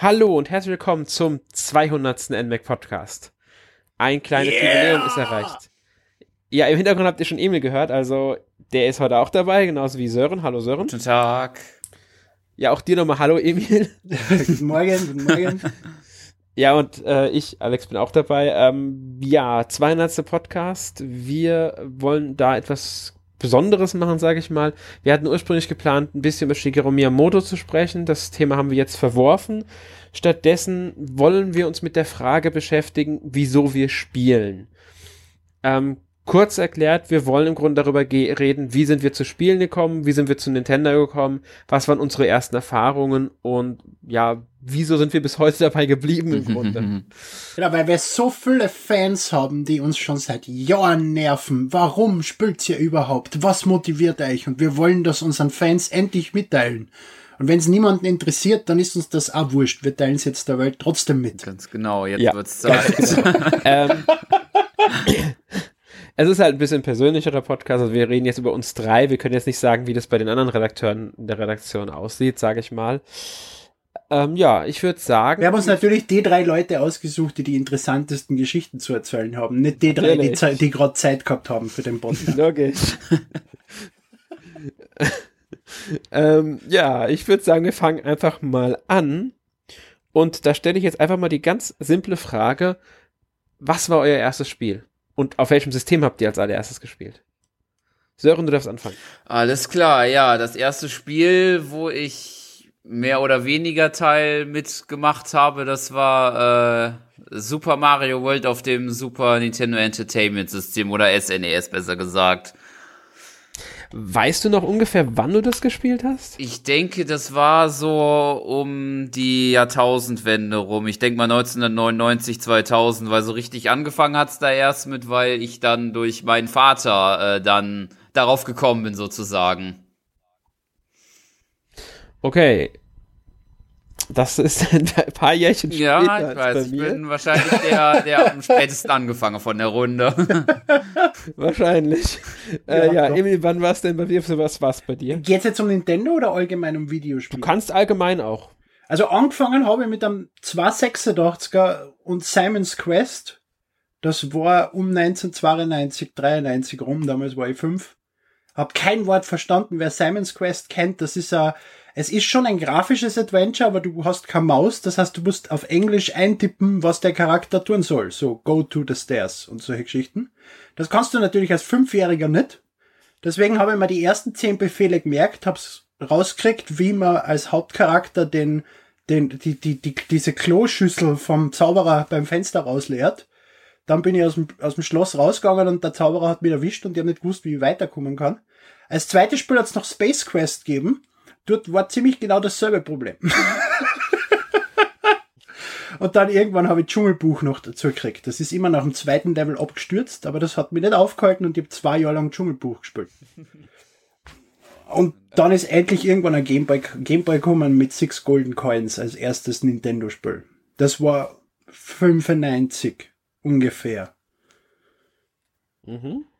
Hallo und herzlich willkommen zum 200. NMAC Podcast. Ein kleines Jubiläum ist erreicht. Ja, im Hintergrund habt ihr schon Emil gehört, also der ist heute auch dabei, genauso wie Sören. Hallo Sören. Guten Tag. Ja, auch dir nochmal Hallo Emil. Guten Morgen. Ja, und ich, Alex, bin auch dabei. 200. Podcast. Wir wollen da etwas Besonderes machen, sage ich mal. Wir hatten ursprünglich geplant, ein bisschen über Shigeru Miyamoto zu sprechen. Das Thema haben wir jetzt verworfen. Stattdessen wollen wir uns mit der Frage beschäftigen, wieso wir spielen. Kurz erklärt, wir wollen im Grunde darüber reden, wie sind wir zu Spielen gekommen, wie sind wir zu Nintendo gekommen, was waren unsere ersten Erfahrungen und ja, wieso sind wir bis heute dabei geblieben im Grunde. Genau, weil wir so viele Fans haben, die uns schon seit Jahren nerven. Warum spielt ihr überhaupt? Was motiviert euch? Und wir wollen das unseren Fans endlich mitteilen. Und wenn es niemanden interessiert, dann ist uns das auch wurscht. Wir teilen es jetzt der Welt trotzdem mit. Ganz genau, jetzt wird's Zeit. Es ist halt ein bisschen persönlicherer Podcast, also wir reden jetzt über uns drei, wir können jetzt nicht sagen, wie das bei den anderen Redakteuren in der Redaktion aussieht, sage ich mal. Ich würde sagen... Wir haben uns natürlich die 3 Leute ausgesucht, die interessantesten Geschichten zu erzählen haben, nicht die 3, die gerade Zeit gehabt haben für den Podcast. Okay. Ich würde sagen, wir fangen einfach mal an und da stelle ich jetzt einfach mal die ganz simple Frage, was war euer erstes Spiel? Und auf welchem System habt ihr als allererstes gespielt? Sören, du darfst anfangen. Alles klar, ja. Das erste Spiel, wo ich mehr oder weniger Teil mitgemacht habe, das war Super Mario World auf dem Super Nintendo Entertainment System oder SNES besser gesagt. Weißt du noch ungefähr, wann du das gespielt hast? Ich denke, das war so um die Jahrtausendwende rum. Ich denke mal 1999, 2000, weil so richtig angefangen hat's da erst mit, weil ich dann durch meinen Vater dann darauf gekommen bin, sozusagen. Okay. Das ist ein paar Jährchen später. Ja, ich weiß, ich bin wahrscheinlich der am spätesten angefangen von der Runde. Wahrscheinlich. Emil, wann war es denn bei dir? Was war es bei dir? Geht's jetzt um Nintendo oder allgemein um Videospiele? Du kannst allgemein auch. Also angefangen habe ich mit einem 286er und Simon's Quest. Das war um 1992, 93 rum, damals war ich 5. Hab kein Wort verstanden, wer Simon's Quest kennt. Es ist schon ein grafisches Adventure, aber du hast keine Maus. Das heißt, du musst auf Englisch eintippen, was der Charakter tun soll. So, go to the stairs und solche Geschichten. Das kannst du natürlich als 5-Jähriger nicht. Deswegen habe ich mir die ersten 10 Befehle gemerkt, hab's rausgekriegt, wie man als Hauptcharakter diese Kloschüssel vom Zauberer beim Fenster rausleert. Dann bin ich aus dem Schloss rausgegangen und der Zauberer hat mich erwischt und ich habe nicht gewusst, wie ich weiterkommen kann. Als zweites Spiel hat es noch Space Quest gegeben. Dort war ziemlich genau dasselbe Problem. Und dann irgendwann habe ich Dschungelbuch noch dazu gekriegt. Das ist immer nach dem 2. Level abgestürzt, aber das hat mich nicht aufgehalten und ich habe 2 Jahre lang Dschungelbuch gespielt. Und dann ist endlich irgendwann ein Gameboy gekommen mit 6 Golden Coins als erstes Nintendo-Spiel. Das war 95 ungefähr. Mhm.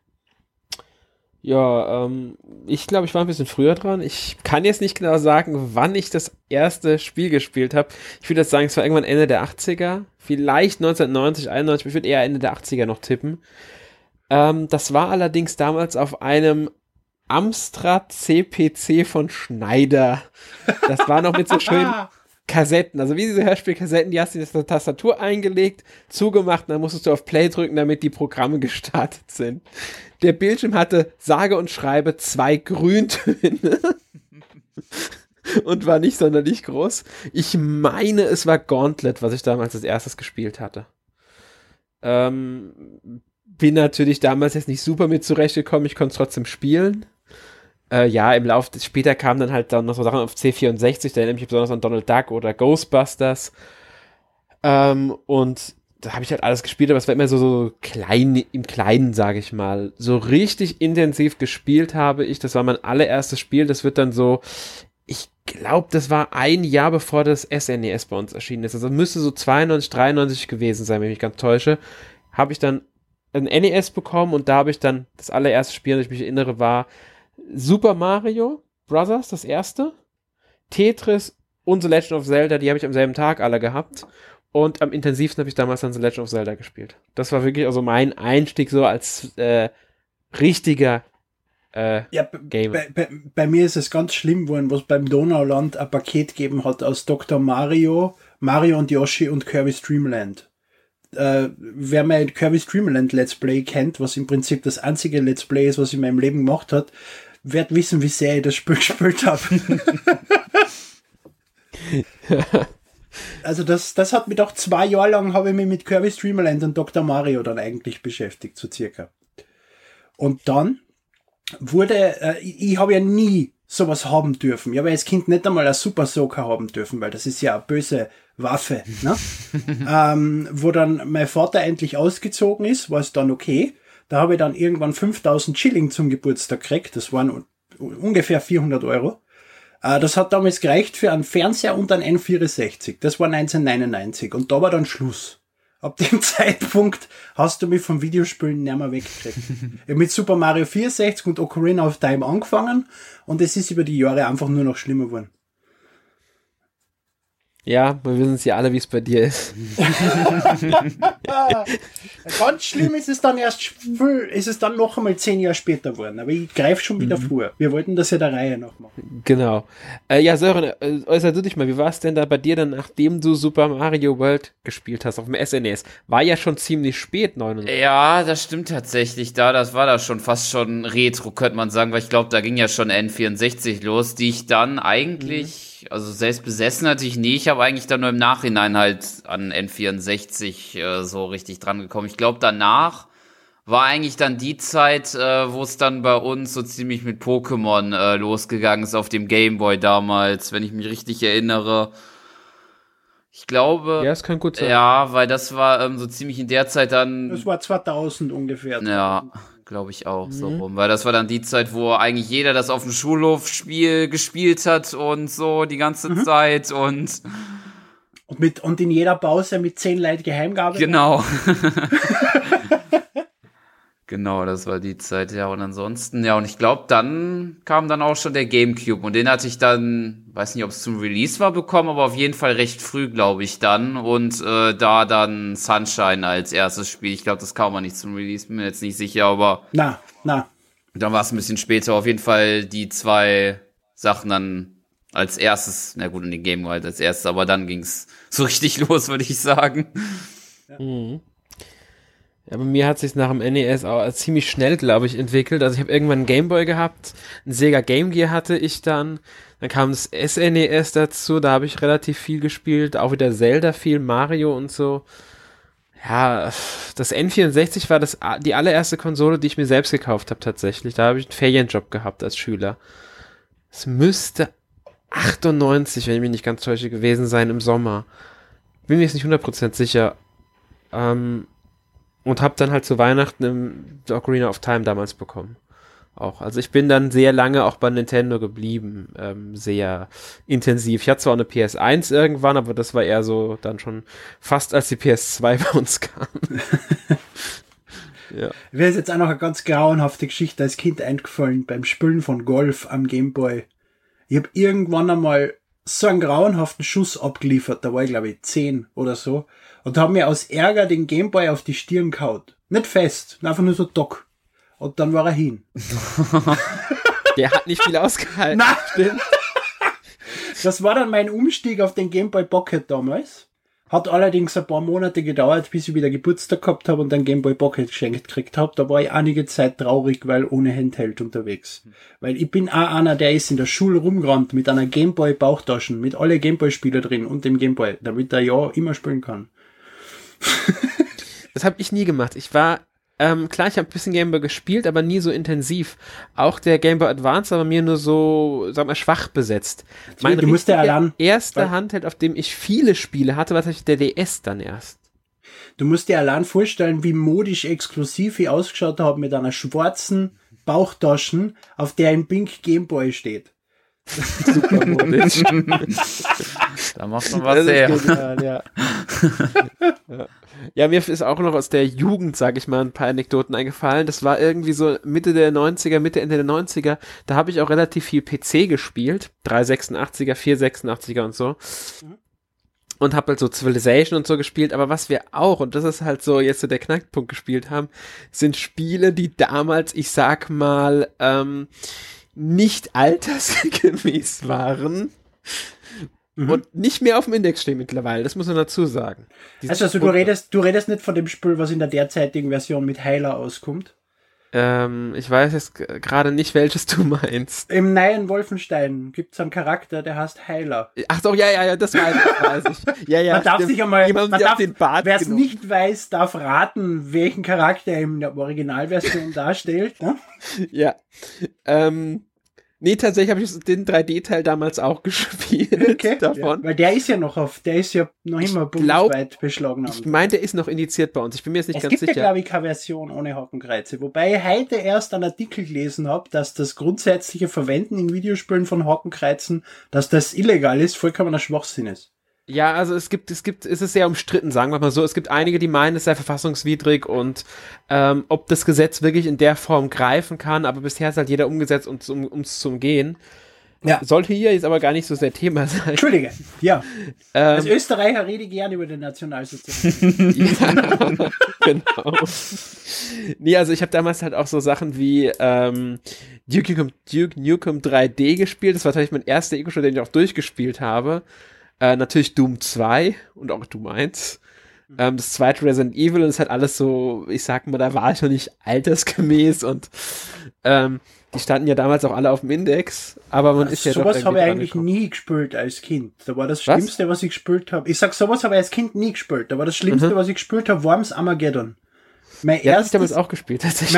Ja, ich glaube, ich war ein bisschen früher dran. Ich kann jetzt nicht genau sagen, wann ich das erste Spiel gespielt habe. Ich würde jetzt sagen, es war irgendwann Ende der 80er. Vielleicht 1990, 91. Ich würde eher Ende der 80er noch tippen. Das war allerdings damals auf einem Amstrad CPC von Schneider. Das war noch mit so schönen Kassetten. Also wie diese Hörspielkassetten, die hast du in der Tastatur eingelegt, zugemacht und dann musstest du auf Play drücken, damit die Programme gestartet sind. Der Bildschirm hatte sage und schreibe 2 Grüntöne und war nicht sonderlich groß. Ich meine, es war Gauntlet, was ich damals als erstes gespielt hatte. Bin natürlich damals jetzt nicht super mit zurechtgekommen, ich konnte es trotzdem spielen. Im Laufe später kamen dann halt noch so Sachen auf C64, da erinnere ich mich besonders an Donald Duck oder Ghostbusters. Und da habe ich halt alles gespielt, aber es war immer so klein, im Kleinen, sage ich mal. So richtig intensiv gespielt habe ich, das war mein allererstes Spiel, das wird dann so, ich glaube, das war ein Jahr bevor das SNES bei uns erschienen ist. Also müsste so 92, 93 gewesen sein, wenn ich mich ganz täusche. Habe ich dann ein NES bekommen und da habe ich dann das allererste Spiel, an das ich mich erinnere, war Super Mario Brothers, das erste, Tetris und The Legend of Zelda, die habe ich am selben Tag alle gehabt. Und am intensivsten habe ich damals dann The Legend of Zelda gespielt. Das war wirklich also mein Einstieg so als richtiger Gamer. Bei mir ist es ganz schlimm geworden, was beim Donauland ein Paket gegeben hat aus Dr. Mario, Mario und Yoshi und Kirby's Dream Land. Wer mein Kirby's Dream Land Let's Play kennt, was im Prinzip das einzige Let's Play ist, was in meinem Leben gemacht hat, wird wissen, wie sehr ich das Spiel gespielt habe. Also das hat mich doch 2 Jahre lang habe ich mich mit Kirby's Dream Land und Dr. Mario dann eigentlich beschäftigt, so circa. Und dann wurde, ich habe ja nie sowas haben dürfen. Ich habe als Kind nicht einmal ein Super Soaker haben dürfen, weil das ist ja eine böse Waffe, ne? Wo dann mein Vater endlich ausgezogen ist, war es dann okay. Da habe ich dann irgendwann 5.000 Schilling zum Geburtstag gekriegt. Das waren ungefähr 400 Euro. Das hat damals gereicht für einen Fernseher und einen N64. Das war 1999 und da war dann Schluss. Ab dem Zeitpunkt hast du mich vom Videospielen nicht mehr weggekriegt. Ich habe mit Super Mario 64 und Ocarina of Time angefangen und es ist über die Jahre einfach nur noch schlimmer geworden. Ja, wir wissen es ja alle, wie es bei dir ist. Ganz schlimm ist es dann noch einmal 10 Jahre später geworden, aber ich greife schon wieder vor. Wir wollten das ja der Reihe noch machen. Genau. Ja, Sören, äußer du dich mal, wie war es denn da bei dir dann, nachdem du Super Mario World gespielt hast auf dem SNES? War ja schon ziemlich spät, 99. Ja, das stimmt tatsächlich. Das war da schon fast schon Retro, könnte man sagen, weil ich glaube, da ging ja schon N64 los, die ich dann eigentlich, also selbst besessen hatte ich nie. Ich habe eigentlich dann nur im Nachhinein halt an N64 so richtig dran gekommen. Ich glaube, danach war eigentlich dann die Zeit, wo es dann bei uns so ziemlich mit Pokémon losgegangen ist auf dem Gameboy damals, wenn ich mich richtig erinnere. Ich glaube... Ja, es kann gut sein. Ja, weil das war so ziemlich in der Zeit dann... Das war 2000 ungefähr. Ja, glaube ich auch, so rum. Weil das war dann die Zeit, wo eigentlich jeder das auf dem Schulhof gespielt hat und so die ganze Zeit und in jeder Pause mit 10 Leuten geheim gearbeitet. Genau. Genau, das war die Zeit, ja. Und ansonsten, ja, und ich glaube, dann kam dann auch schon der GameCube und den hatte ich dann, weiß nicht, ob es zum Release war, bekommen, aber auf jeden Fall recht früh, glaube ich, dann. Und da dann Sunshine als erstes Spiel. Ich glaube, das kam aber nicht zum Release, bin mir jetzt nicht sicher, aber Na. dann war es ein bisschen später. Auf jeden Fall die 2 Sachen dann als erstes, na gut, in den Game halt als erstes, aber dann ging's so richtig los, würde ich sagen. Ja. Ja, bei mir hat sich nach dem NES auch ziemlich schnell, glaube ich, entwickelt. Also ich habe irgendwann einen Gameboy gehabt, ein Sega Game Gear hatte ich dann kam das SNES dazu, da habe ich relativ viel gespielt, auch wieder Zelda viel, Mario und so. Ja, das N64 war die allererste Konsole, die ich mir selbst gekauft habe tatsächlich. Da habe ich einen Ferienjob gehabt als Schüler. Es müsste 98, wenn ich mich nicht ganz täusche, gewesen sein im Sommer. Bin mir jetzt nicht 100% sicher. Und habe dann halt zu Weihnachten The Ocarina of Time damals bekommen. Auch. Also ich bin dann sehr lange auch bei Nintendo geblieben, sehr intensiv. Ich hatte zwar auch eine PS1 irgendwann, aber das war eher so dann schon fast als die PS2 bei uns kam. Ja. Mir ist jetzt auch noch eine ganz grauenhafte Geschichte als Kind eingefallen beim Spielen von Golf am Gameboy. Ich habe irgendwann einmal so einen grauenhaften Schuss abgeliefert, da war ich glaube ich 10 oder so, und habe mir aus Ärger den Gameboy auf die Stirn gehaut. Nicht fest, einfach nur so dock. Und dann war er hin. Der hat nicht viel ausgehalten. Nein. Stimmt. Das war dann mein Umstieg auf den Game Boy Pocket damals. Hat allerdings ein paar Monate gedauert, bis ich wieder Geburtstag gehabt habe und den Game Boy Pocket geschenkt gekriegt habe. Da war ich einige Zeit traurig, weil ohne Handheld unterwegs. Weil ich bin auch einer, der ist in der Schule rumgerannt mit einer Game Boy Bauchtaschen, mit alle Game Boy Spieler drin und dem Game Boy, damit er ja immer spielen kann. Das habe ich nie gemacht. Ich war klar, ich habe ein bisschen Game Boy gespielt, aber nie so intensiv. Auch der Game Boy Advance war bei mir nur so, sag mal, schwach besetzt. Mein erster Handheld, auf dem ich viele Spiele hatte, war tatsächlich der DS dann erst. Du musst dir allein vorstellen, wie modisch exklusiv ich ausgeschaut habe mit einer schwarzen Bauchtaschen, auf der ein Pink Game Boy steht. Super modisch. Da macht man was her. Genial, ja. Ja, mir ist auch noch aus der Jugend, sag ich mal, ein paar Anekdoten eingefallen. Das war irgendwie so Mitte, Ende der 90er. Da habe ich auch relativ viel PC gespielt. 386er, 486er und so. Und habe halt so Civilization und so gespielt. Aber was wir auch, und das ist halt so jetzt so der Knackpunkt gespielt haben, sind Spiele, die damals, ich sag mal, nicht altersgemäß waren. Und nicht mehr auf dem Index stehen mittlerweile, das muss man dazu sagen. Also du redest nicht von dem Spiel, was in der derzeitigen Version mit Heiler auskommt? Ich weiß jetzt gerade nicht, welches du meinst. Im neuen Wolfenstein gibt es einen Charakter, der heißt Heiler. Ach doch, ja, das weiß ich. Ja, man darf sich einmal, wer es genommen. Nicht weiß, darf raten, welchen Charakter er in der Originalversion darstellt. Ne? Ja, nee, tatsächlich habe ich den 3D-Teil damals auch gespielt davon. Ja, weil der ist ja noch immer bundesweit beschlagnahmt. Ich meine, der ist noch indiziert bei uns. Ich bin mir jetzt nicht ganz sicher. Es gibt ja, glaube ich, keine Version ohne Hakenkreuze. Wobei ich heute erst einen Artikel gelesen habe, dass das grundsätzliche Verwenden in Videospielen von Hakenkreuzen, dass das illegal ist, vollkommener Schwachsinn ist. Ja, also es ist sehr umstritten, sagen wir mal so. Es gibt einige, die meinen, es sei verfassungswidrig und ob das Gesetz wirklich in der Form greifen kann, aber bisher ist halt jeder umgesetzt, um es zu umgehen. Ja. Sollte hier jetzt aber gar nicht so sehr Thema sein. Entschuldige, ja. Als Österreicher rede ich gerne über den Nationalsozialismus. Ja, genau. Nee, also ich habe damals halt auch so Sachen wie Duke Nukem 3D gespielt. Das war tatsächlich mein erster Ego-Shooter, den ich auch durchgespielt habe. Natürlich Doom 2 und auch Doom 1. Das zweite Resident Evil und es hat alles so, ich sag mal, da war ich noch nicht altersgemäß und die standen ja damals auch alle auf dem Index, aber man ist ja doch sowas habe ich eigentlich nie gespielt als Kind. Da war das Schlimmste, was ich gespielt habe. Ich sag, sowas habe ich als Kind nie gespielt. Da war das Schlimmste, was ich gespielt habe, Worms Armageddon. Hab ich damals auch gespielt, tatsächlich.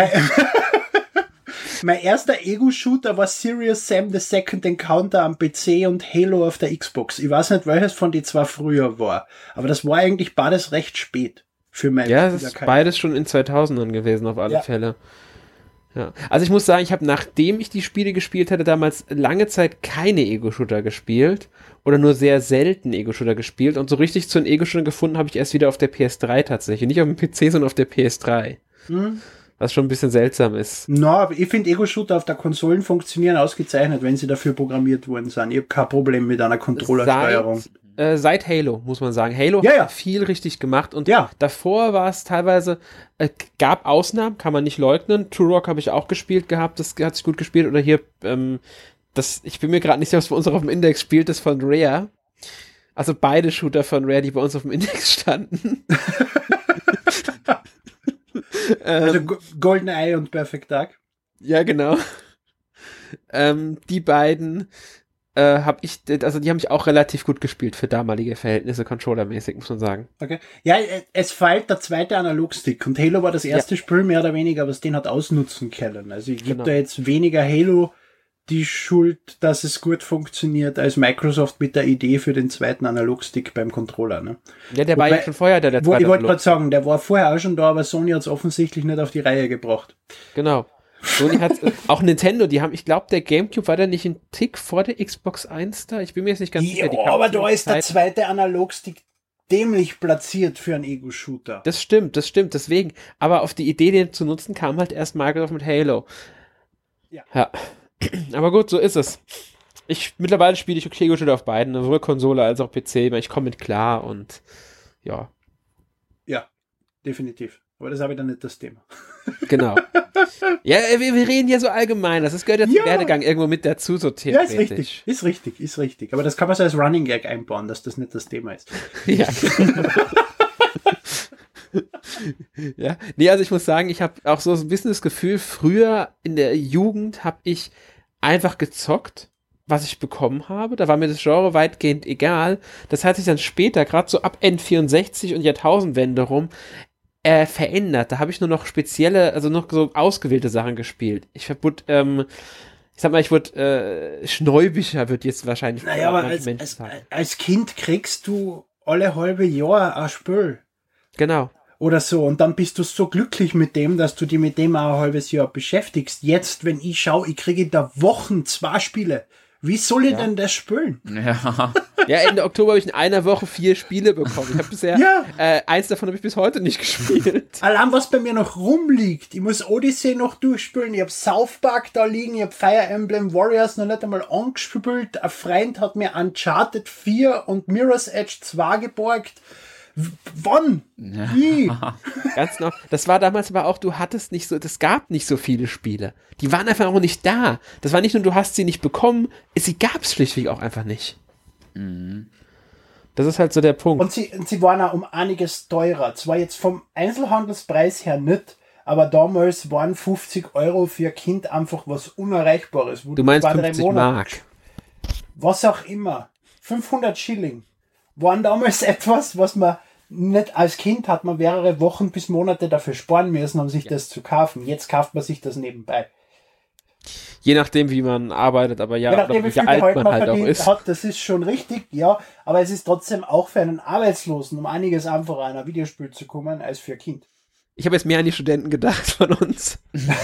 Mein erster Ego-Shooter war Serious Sam The Second Encounter am PC und Halo auf der Xbox. Ich weiß nicht, welches von die zwei früher war. Aber das war eigentlich beides recht spät für mein Ja, es ist beides schon in 2000ern gewesen, auf alle Fälle. Ja. Also ich muss sagen, ich habe, nachdem ich die Spiele gespielt hatte, damals lange Zeit keine Ego-Shooter gespielt oder nur sehr selten Ego-Shooter gespielt und so richtig zu einem Ego-Shooter gefunden habe ich erst wieder auf der PS3 tatsächlich. Nicht auf dem PC, sondern auf der PS3. Was schon ein bisschen seltsam ist. Aber ich finde Ego-Shooter auf der Konsolen funktionieren ausgezeichnet, wenn sie dafür programmiert worden sind. Ich habe kein Problem mit einer Controllersteuerung. Seit Halo, muss man sagen. Halo hat viel richtig gemacht und davor war es teilweise, gab Ausnahmen, kann man nicht leugnen. Turok habe ich auch gespielt gehabt, das hat sich gut gespielt. Oder hier, ich bin mir gerade nicht sicher, was bei uns auch auf dem Index spielt, das von Rare. Also beide Shooter von Rare, die bei uns auf dem Index standen. Also GoldenEye und Perfect Dark. Ja, genau. Die beiden die haben mich auch relativ gut gespielt für damalige Verhältnisse, controllermäßig, muss man sagen. Okay. Ja, es fällt der zweite Analogstick und Halo war das erste Spiel mehr oder weniger, was den hat ausnutzen können. Also ich gebe da jetzt weniger Halo die Schuld, dass es gut funktioniert, als Microsoft mit der Idee für den zweiten Analogstick beim Controller. Ne? Ja, der war ja schon vorher der zweite. Ich wollte gerade sagen, der war vorher auch schon da, aber Sony hat es offensichtlich nicht auf die Reihe gebracht. Genau. Sony hat auch Nintendo, ich glaube, der GameCube war da nicht ein Tick vor der Xbox 1 da? Ich bin mir jetzt nicht ganz sicher. Ja, aber da ist der zweite Analogstick dämlich platziert für einen Ego-Shooter. Das stimmt, deswegen. Aber auf die Idee, den zu nutzen, kam halt erst Microsoft mit Halo. Ja. Aber gut, so ist es. Mittlerweile spiele ich Ego-Shooter auf beiden, sowohl Konsole als auch PC, weil ich komme mit klar und ja. Ja, definitiv. Aber das habe ich dann nicht das Thema. Genau. Ja, wir reden ja so allgemein. Das gehört ja zum Werdegang irgendwo mit dazu, so theoretisch. Ja, ist richtig. Aber das kann man so als Running Gag einbauen, dass das nicht das Thema ist. Ja. Ja. Nee, also ich muss sagen, ich habe auch so ein bisschen das Gefühl, früher in der Jugend habe ich einfach gezockt, was ich bekommen habe. Da war mir das Genre weitgehend egal. Das hat sich dann später, gerade so ab N64 und Jahrtausendwende rum, verändert. Da habe ich nur noch spezielle, also noch so ausgewählte Sachen gespielt. Ich wurde schnäubischer, wird jetzt wahrscheinlich. Naja, aber als Kind kriegst du alle halbe Jahr ein Spiel. Genau. Oder so. Und dann bist du so glücklich mit dem, dass du dich mit dem auch ein halbes Jahr beschäftigst. Jetzt, wenn ich schaue, ich kriege da Wochen 2 Spiele. Wie soll ich denn das spielen? Ja. Ja, Ende Oktober habe ich in einer Woche 4 Spiele bekommen. Ich habe bisher, Ja. eins davon habe ich bis heute nicht gespielt. Allein was bei mir noch rumliegt. Ich muss Odyssey noch durchspielen. Ich habe South Park da liegen. Ich habe Fire Emblem Warriors noch nicht einmal angespielt. Ein Freund hat mir Uncharted 4 und Mirror's Edge 2 geborgt. Wann? Wie? Ganz genau. Das war damals aber auch, es gab nicht so viele Spiele. Die waren einfach auch nicht da. Das war nicht nur, du hast sie nicht bekommen, sie gab es schlichtweg auch einfach nicht. Das ist halt so der Punkt. Und sie waren auch um einiges teurer. Zwar jetzt vom Einzelhandelspreis her nicht, aber damals waren 50 Euro für ein Kind einfach was Unerreichbares. Du meinst 50 Mark. Was auch immer. 500 Schilling waren damals etwas, was man nicht als Kind hat man mehrere Wochen bis Monate dafür sparen müssen, um sich das zu kaufen. Jetzt kauft man sich das nebenbei. Je nachdem, wie man arbeitet, aber ja, Je nachdem, wie viel alt Gehalt man man halt auch verdient ist. hat, das ist schon richtig, ja, aber es ist trotzdem auch für einen Arbeitslosen um einiges einfacher, an ein Videospiel zu kommen, als für ein Kind. Ich habe jetzt mehr an die Studenten gedacht von uns.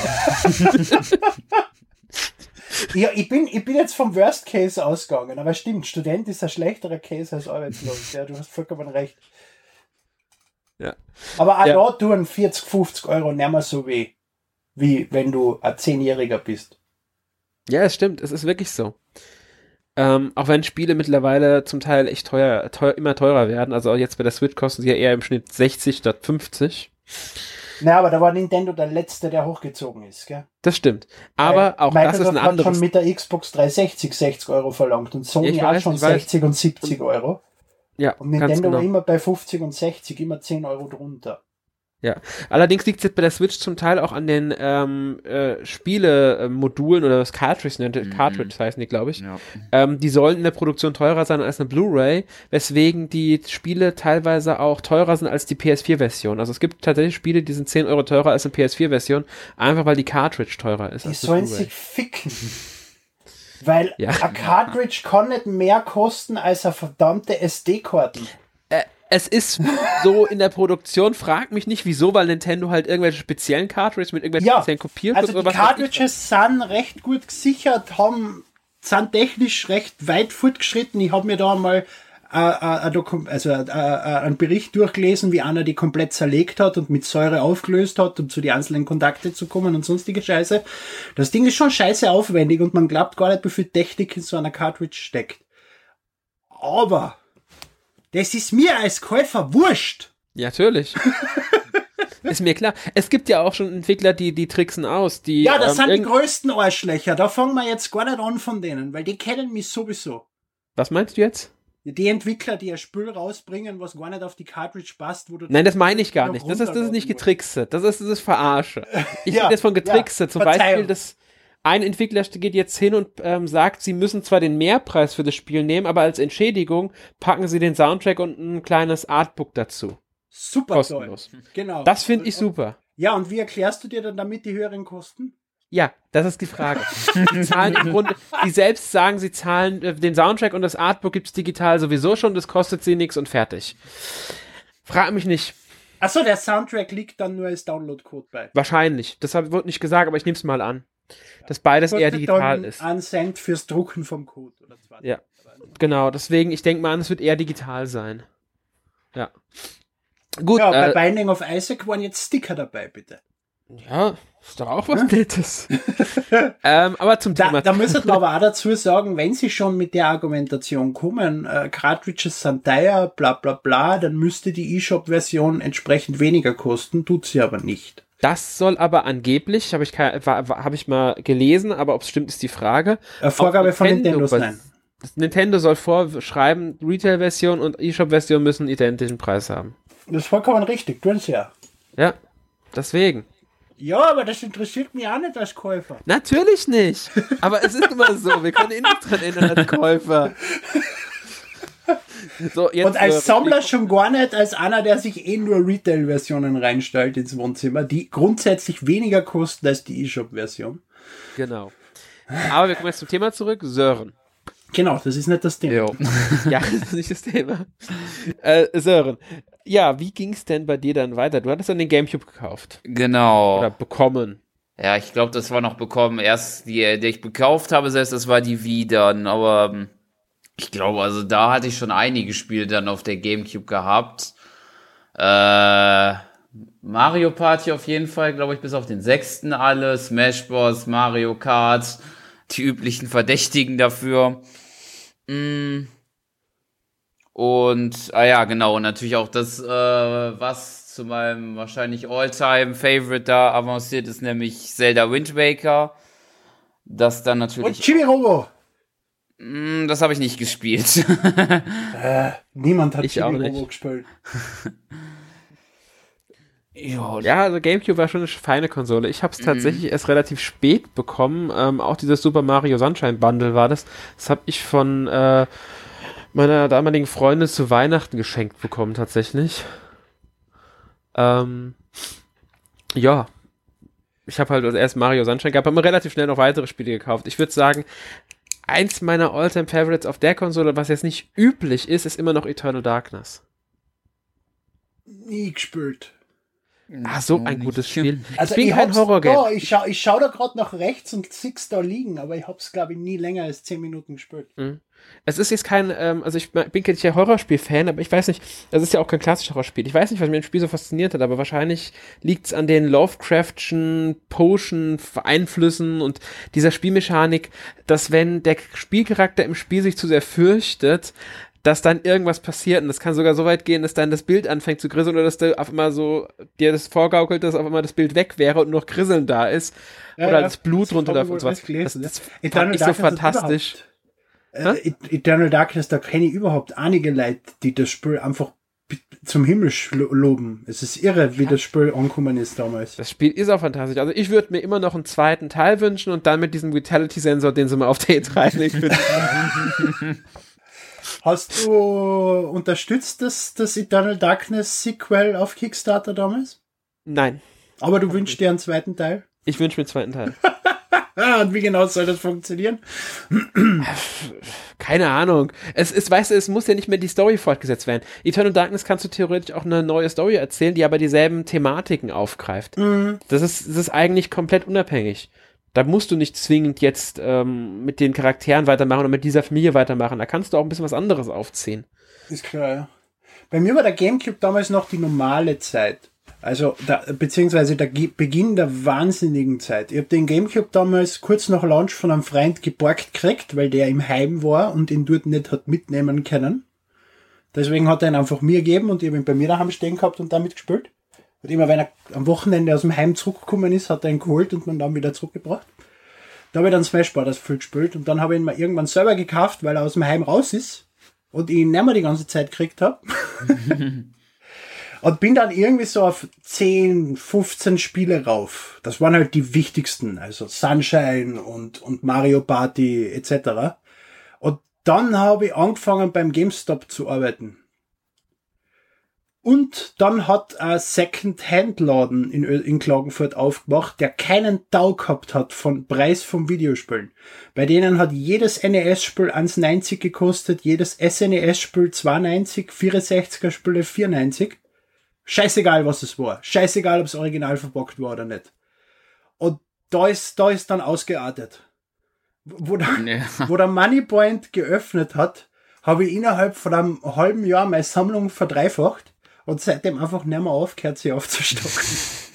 Ja, ich bin jetzt vom Worst Case ausgegangen, aber stimmt, Student ist ein schlechterer Case als arbeitslos. Ja, du hast vollkommen recht. Ja. Aber auch Ja. da tun 40, 50 Euro nicht mehr so weh, wie wenn du ein 10-Jähriger bist. Ja, es stimmt, es ist wirklich so. Auch wenn Spiele mittlerweile zum Teil echt immer teurer werden, also auch jetzt bei der Switch kosten sie ja eher im Schnitt 60 statt 50. Na, aber da war Nintendo der Letzte, der hochgezogen ist, gell? Das stimmt. Aber auch Microsoft das ist ein hat anderes. schon mit der Xbox 360 60 Euro verlangt und Sony Ich auch weiß, schon ich weiß. 60 und 70 Euro. Ja, Und ganz Nintendo genau. war immer bei 50 und 60, immer 10 Euro drunter. Ja, allerdings liegt es jetzt bei der Switch zum Teil auch an den Spielemodulen oder das Cartridge, Cartridge heißen die, glaube ich. Ja. Die sollen in der Produktion teurer sein als eine Blu-ray, weswegen die Spiele teilweise auch teurer sind als die PS4-Version. Also es gibt tatsächlich Spiele, die sind 10 Euro teurer als eine PS4-Version, einfach weil die Cartridge teurer ist. Die als sollen eine Blu-ray. sich ficken. Weil Ja. ein Cartridge kann nicht mehr kosten als eine verdammte SD-Karten. Es ist so in der Produktion, frag mich nicht wieso, weil Nintendo halt irgendwelche speziellen Cartridges mit irgendwelchen Ja, speziellen Kopierschutz also die oder was weiß ich. Cartridges sind recht gut gesichert, sind technisch recht weit fortgeschritten. Ich habe mir da mal einen Bericht durchgelesen, wie einer die komplett zerlegt hat und mit Säure aufgelöst hat, um zu die einzelnen Kontakte zu kommen und sonstige Scheiße. Das Ding ist schon scheiße aufwendig und man glaubt gar nicht, wie viel Technik in so einer Cartridge steckt. Aber das ist mir als Käufer wurscht. Ja, natürlich. Ist mir klar. Es gibt ja auch schon Entwickler, die tricksen aus. Ja, das sind die größten Arschlöcher. Da fangen wir jetzt gar nicht an von denen, weil die kennen mich sowieso. Was meinst du jetzt? Die Entwickler, die ein Spiel rausbringen, was gar nicht auf die Cartridge passt, wo du... Nein, das meine ich gar noch nicht. Das ist nicht runterladen getrickset. Das ist Verarsche. Ich Ja, rede jetzt von getrickset. Zum Verzeihung. Beispiel, ein Entwickler geht jetzt hin und sagt, sie müssen zwar den Mehrpreis für das Spiel nehmen, aber als Entschädigung packen sie den Soundtrack und ein kleines Artbook dazu. Super Kostenlos. toll. Genau. Das finde ich super. Ja, und wie erklärst du dir dann damit die höheren Kosten? Ja, das ist die Frage. Die zahlen im Grunde, die selbst sagen, sie zahlen den Soundtrack und das Artbook gibt's digital sowieso schon, das kostet sie nichts und fertig. Frag mich nicht. Achso, der Soundtrack liegt dann nur als Download-Code bei. Wahrscheinlich. Das wird nicht gesagt, aber ich nehme es mal an. Dass beides eher Kostet digital dann ist. 1 Cent fürs Drucken vom Code. Oder 20. Ja. Genau, deswegen, ich denke mal an, es wird eher digital sein. Ja. Gut, Ja, bei Binding of Isaac waren jetzt Sticker dabei, bitte. ja, ist doch auch was Nettes. Aber zum Thema. Da müssen wir aber auch dazu sagen, wenn sie schon mit der Argumentation kommen, Cartridges sind teuer, bla bla bla, dann müsste die eShop-Version entsprechend weniger kosten, tut sie aber nicht. Das soll aber angeblich, habe ich mal gelesen, aber ob es stimmt, ist die Frage. Vorgabe Auf von Nintendo sein. Nintendo soll vorschreiben, Retail-Version und eShop-Version müssen identischen Preis haben. Das ist vollkommen richtig, tun sie ja. Ja, deswegen. Ja, aber das interessiert mich auch nicht als Käufer. Natürlich nicht. Aber es ist immer so. Wir können nicht dran ändern als Käufer. So, jetzt Und als Sammler schon gar nicht als einer, der sich nur Retail-Versionen reinstellt ins Wohnzimmer, die grundsätzlich weniger kosten als die eShop-Version. Genau. Aber wir kommen jetzt zum Thema zurück. Sören. Genau, das ist nicht das Thema. Jo. Ja, das ist nicht das Thema. Sören. Ja, wie ging es denn bei dir dann weiter? Du hattest dann den Gamecube gekauft. Genau. Oder bekommen. Ja, ich glaube, das war noch bekommen. Erst die ich gekauft habe, selbst das war die Wii dann. Aber Ich glaube, also da hatte ich schon einige Spiele dann auf der GameCube gehabt. Mario Party auf jeden Fall, glaube ich, bis auf den 6. alle. Smash Bros., Mario Kart, die üblichen Verdächtigen dafür. Und, ja, genau, und natürlich auch das, was zu meinem wahrscheinlich All-Time-Favorite da avanciert ist, nämlich Zelda Wind Waker. Das dann natürlich... Und Chibi-Robo! Das habe ich nicht gespielt. Niemand hat Chibi-Robo gespielt. Ja, also GameCube war schon eine feine Konsole. Ich habe es tatsächlich erst relativ spät bekommen. Auch dieses Super Mario Sunshine Bundle war das. Das habe ich von meiner damaligen Freundin zu Weihnachten geschenkt bekommen, tatsächlich. Ja. Ich habe halt erst Mario Sunshine gehabt, habe mir relativ schnell noch weitere Spiele gekauft. Ich würde sagen, eins meiner All-Time-Favorites auf der Konsole, was jetzt nicht üblich ist, ist immer noch Eternal Darkness. Nie gespielt. So ein gutes Spiel. Also ich bin kein Horror-Game. Ich schau da gerade nach rechts und sieh's da liegen, aber ich hab's, glaube ich, nie länger als 10 Minuten gespielt. Es ist jetzt kein, also ich bin kein Horrorspiel-Fan, aber ich weiß nicht, das ist ja auch kein klassisches Horrorspiel. Ich weiß nicht, was mir im Spiel so fasziniert hat, aber wahrscheinlich liegt's an den Lovecraftschen Potion-Einflüssen und dieser Spielmechanik, dass wenn der Spielcharakter im Spiel sich zu sehr fürchtet, dass dann irgendwas passiert und das kann sogar so weit gehen, dass dann das Bild anfängt zu grisseln oder dass du auf einmal so dir das vorgaukelt, dass auf einmal das Bild weg wäre und nur noch Grisseln da ist oder das Blut runterläuft und sowas. Das fand ich so fantastisch. Eternal Darkness, da kenne ich überhaupt einige Leute, die das Spiel einfach zum Himmel loben. Es ist irre, wie das Spiel angekommen ist damals. Das Spiel ist auch fantastisch. Also ich würde mir immer noch einen zweiten Teil wünschen und dann mit diesem Vitality-Sensor, den sie mal auf der E3 legen. Hast du unterstützt das Eternal Darkness Sequel auf Kickstarter damals? Nein. Aber du wünschst dir einen zweiten Teil? Ich wünsche mir einen zweiten Teil. Und wie genau soll das funktionieren? Keine Ahnung. Weißt du, es muss ja nicht mehr die Story fortgesetzt werden. Eternal Darkness kannst du theoretisch auch eine neue Story erzählen, die aber dieselben Thematiken aufgreift. Das ist eigentlich komplett unabhängig. Da musst du nicht zwingend jetzt mit den Charakteren weitermachen oder mit dieser Familie weitermachen. Da kannst du auch ein bisschen was anderes aufziehen. Ist klar, ja. Bei mir war der GameCube damals noch die normale Zeit. Also, beziehungsweise der Beginn der wahnsinnigen Zeit. Ich habe den GameCube damals kurz nach Launch von einem Freund geborgt gekriegt, weil der im Heim war und ihn dort nicht hat mitnehmen können. Deswegen hat er ihn einfach mir gegeben und ich habe ihn bei mir daheim stehen gehabt und damit gespielt. Und immer wenn er am Wochenende aus dem Heim zurückgekommen ist, hat er ihn geholt und man dann wieder zurückgebracht. Da habe ich dann Smash Bros. Viel gespielt und dann habe ich ihn mal irgendwann selber gekauft, weil er aus dem Heim raus ist und ich ihn nicht mehr die ganze Zeit gekriegt habe. Und bin dann irgendwie so auf 10, 15 Spiele rauf. Das waren halt die wichtigsten, also Sunshine und Mario Party etc. Und dann habe ich angefangen beim GameStop zu arbeiten. Und dann hat ein Second-Hand-Laden in Klagenfurt aufgemacht, der keinen Tau gehabt hat von Preis vom Videospielen. Bei denen hat jedes NES-Spiel 1,90 gekostet, jedes SNES-Spiel 2,90, 64er-Spiele 4,90. Scheißegal, was es war. Scheißegal, ob es original verpackt war oder nicht. Und da ist dann ausgeartet. Wo der Moneypoint geöffnet hat, habe ich innerhalb von einem halben Jahr meine Sammlung verdreifacht und seitdem einfach nicht mehr aufgehört, sie aufzustocken.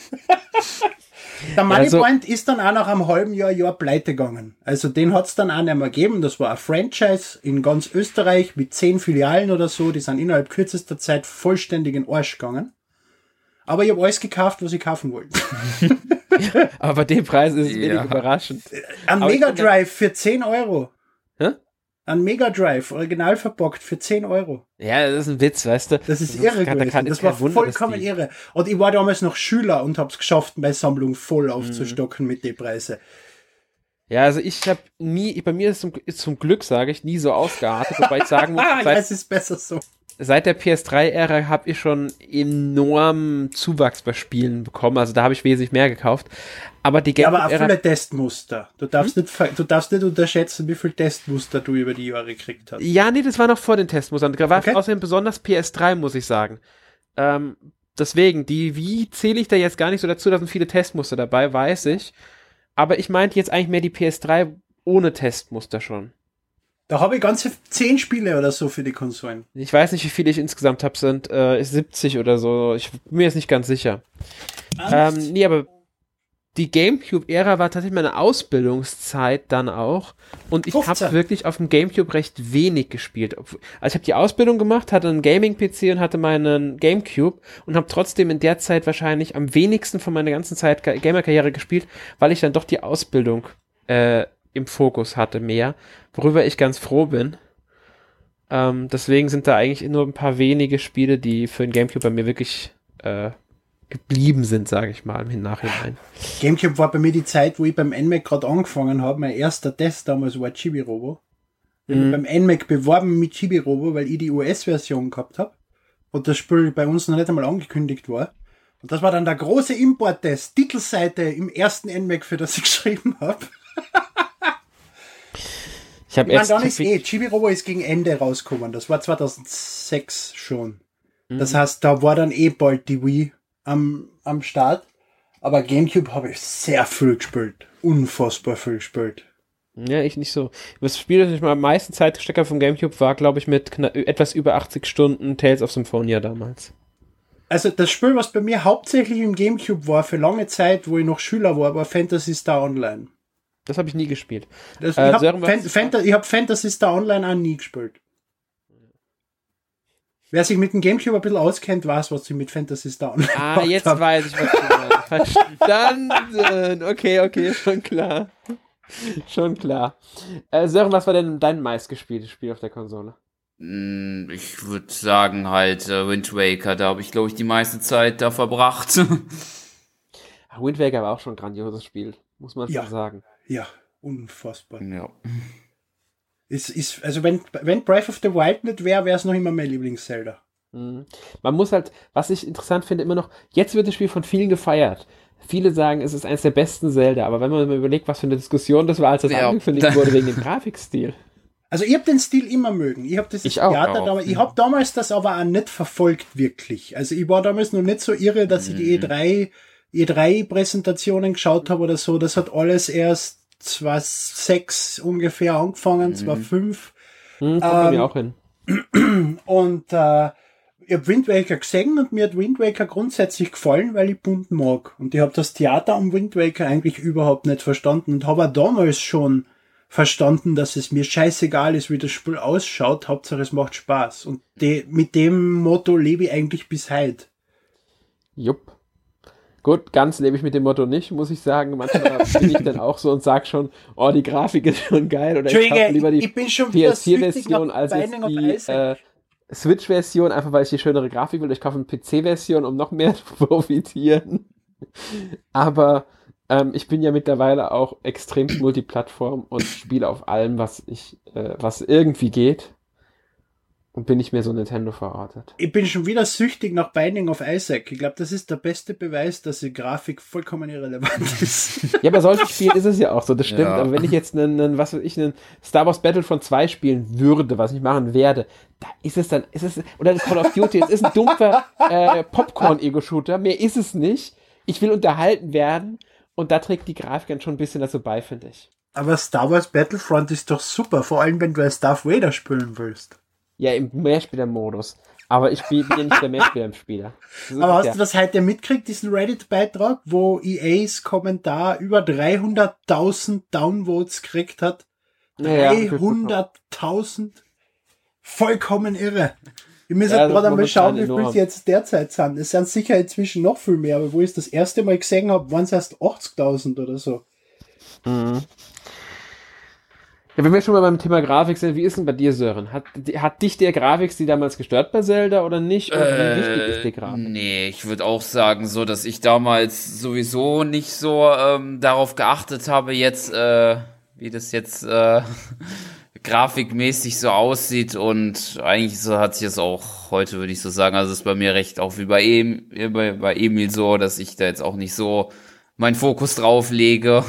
Der Moneypoint ist dann auch nach einem halben Jahr pleite gegangen. Also den hat es dann auch nicht mehr gegeben. Das war ein Franchise in ganz Österreich mit 10 Filialen oder so. Die sind innerhalb kürzester Zeit vollständig in den Arsch gegangen. Aber ich habe alles gekauft, was ich kaufen wollte. Aber bei dem Preis ist es wenig überraschend. Ein Mega Drive für 10 Euro. Hä? Ein Mega Drive, original verpackt, für 10 Euro. Ja, das ist ein Witz, weißt du. Das ist irre gewesen. Das war vollkommen irre. Und ich war damals noch Schüler und hab's geschafft, meine Sammlung voll aufzustocken mit den Preisen. Ja, also ich habe nie, bei mir ist zum Glück, sage ich, nie so ausgeartet, wobei ich sagen muss, es ist besser so. Seit der PS3-Ära habe ich schon enormen Zuwachs bei Spielen bekommen, also da habe ich wesentlich mehr gekauft. Aber die GameCube-Ära... aber auch viele Testmuster. Du darfst nicht unterschätzen, wie viele Testmuster du über die Jahre gekriegt hast. Ja, nee, das war noch vor den Testmustern. Da war außerdem besonders PS3, muss ich sagen. Deswegen, die Wii zähle ich da jetzt gar nicht so dazu, da sind viele Testmuster dabei, weiß ich. Aber ich meinte jetzt eigentlich mehr die PS3 ohne Testmuster schon. Da habe ich ganze 10 Spiele oder so für die Konsolen. Ich weiß nicht, wie viele ich insgesamt habe, sind 70 oder so. Ich bin mir jetzt nicht ganz sicher. Nee, aber die Gamecube-Ära war tatsächlich meine Ausbildungszeit dann auch. Und ich habe wirklich auf dem Gamecube recht wenig gespielt. Also ich habe die Ausbildung gemacht, hatte einen Gaming-PC und hatte meinen Gamecube und habe trotzdem in der Zeit wahrscheinlich am wenigsten von meiner ganzen Zeit Gamer-Karriere gespielt, weil ich dann doch die Ausbildung im Fokus hatte mehr, worüber ich ganz froh bin. Deswegen sind da eigentlich nur ein paar wenige Spiele, die für den Gamecube bei mir wirklich geblieben sind, sage ich mal, im Nachhinein. Gamecube war bei mir die Zeit, wo ich beim NMAC gerade angefangen habe. Mein erster Test damals war Chibi-Robo. Ich habe beim NMAC beworben mit Chibi-Robo, weil ich die US-Version gehabt habe und das Spiel bei uns noch nicht einmal angekündigt war. Und das war dann der große Import-Test, Titelseite im ersten NMAC, für das ich geschrieben habe. Ich meine, dann ist Chibi-Robo ist gegen Ende rausgekommen. Das war 2006 schon. Das heißt, da war dann bald die Wii am Start. Aber Gamecube habe ich sehr viel gespielt. Unfassbar viel gespielt. Ja, ich nicht so. Das Spiel, das ich mal am meisten Zeit gesteckt habe vom Gamecube, war, glaube ich, mit etwas über 80 Stunden Tales of Symphonia damals. Also das Spiel, was bei mir hauptsächlich im Gamecube war, für lange Zeit, wo ich noch Schüler war Phantasy Star Online. Das habe ich nie gespielt. Ich habe Phantasy Star Online auch nie gespielt. Wer sich mit dem Gamecube ein bisschen auskennt, weiß, was sie mit Phantasy Star Online gemacht jetzt haben. Weiß ich, was du meinst. Verstanden. Okay, schon klar. Schon klar. Sören, was war denn dein meistgespieltes Spiel auf der Konsole? Ich würde sagen halt Wind Waker. Da habe ich, glaube ich, die meiste Zeit da verbracht. Wind Waker war auch schon ein grandioses Spiel, muss man schon sagen. Ja, unfassbar. Ja. Also wenn Breath of the Wild nicht wäre, wäre es noch immer mein Lieblings-Zelda. Man muss halt, was ich interessant finde, immer noch, jetzt wird das Spiel von vielen gefeiert. Viele sagen, es ist eines der besten Zelda, aber wenn man mal überlegt, was für eine Diskussion das war, als das angekündigt wurde wegen dem Grafikstil. Also ich habe den Stil immer mögen. Ich habe damals das aber auch nicht verfolgt, wirklich. Also ich war damals noch nicht so irre, dass ich die E3-Präsentationen geschaut habe oder so. Das hat alles erst 2006 ungefähr angefangen, 2005. Kommt bei mir auch hin. Und ich habe Wind Waker gesehen und mir hat Wind Waker grundsätzlich gefallen, weil ich bunt mag. Und ich habe das Theater um Wind Waker eigentlich überhaupt nicht verstanden und habe auch damals schon verstanden, dass es mir scheißegal ist, wie das Spiel ausschaut. Hauptsache es macht Spaß. Und mit dem Motto lebe ich eigentlich bis heute. Jupp. Gut, ganz lebe ich mit dem Motto nicht, muss ich sagen. Manchmal bin ich dann auch so und sage schon, oh, die Grafik ist schon geil. Oder ich habe lieber die PS4-Version als jetzt die Switch-Version, einfach weil ich die schönere Grafik will. Ich kaufe eine PC-Version, um noch mehr zu profitieren. Aber ich bin ja mittlerweile auch extrem Multiplattform und spiele auf allem, was irgendwie geht. Und bin nicht mehr so Nintendo verortet. Ich bin schon wieder süchtig nach Binding of Isaac. Ich glaube, das ist der beste Beweis, dass die Grafik vollkommen irrelevant ist. Ja, bei solchen Spielen ist es ja auch so, das stimmt. Ja. Aber wenn ich jetzt einen Star Wars Battlefront 2 spielen würde, was ich machen werde, da ist es dann, oder das Call of Duty, es ist ein dumpfer Popcorn-Ego-Shooter, mehr ist es nicht. Ich will unterhalten werden und da trägt die Grafik dann schon ein bisschen dazu bei, finde ich. Aber Star Wars Battlefront ist doch super, vor allem wenn du als Darth Vader spielen willst. Ja, im Mehrspieler-Modus. Aber ich bin ja nicht der Mehrspieler-Spieler. Aber hast du das heute mitgekriegt, diesen Reddit-Beitrag, wo EAs Kommentar über 300.000 Downvotes gekriegt hat? 300.000? Vollkommen irre. Ich muss ja gerade einmal schauen, wie viel sie jetzt derzeit sind. Es sind sicher inzwischen noch viel mehr, aber wo ich das erste Mal gesehen habe, waren es erst 80.000 oder so. Mhm. Ja, wenn wir schon mal beim Thema Grafik sind, wie ist denn bei dir, Sören? Hat dich der Grafikstil damals gestört bei Zelda oder nicht? Und wie wichtig ist die Grafik? Nee, ich würde auch sagen, so, dass ich damals sowieso nicht so darauf geachtet habe, jetzt, wie das jetzt grafikmäßig so aussieht, und eigentlich so hat sich das auch heute, würde ich so sagen, also ist bei mir recht auch wie bei Emil so, dass ich da jetzt auch nicht so meinen Fokus drauf lege.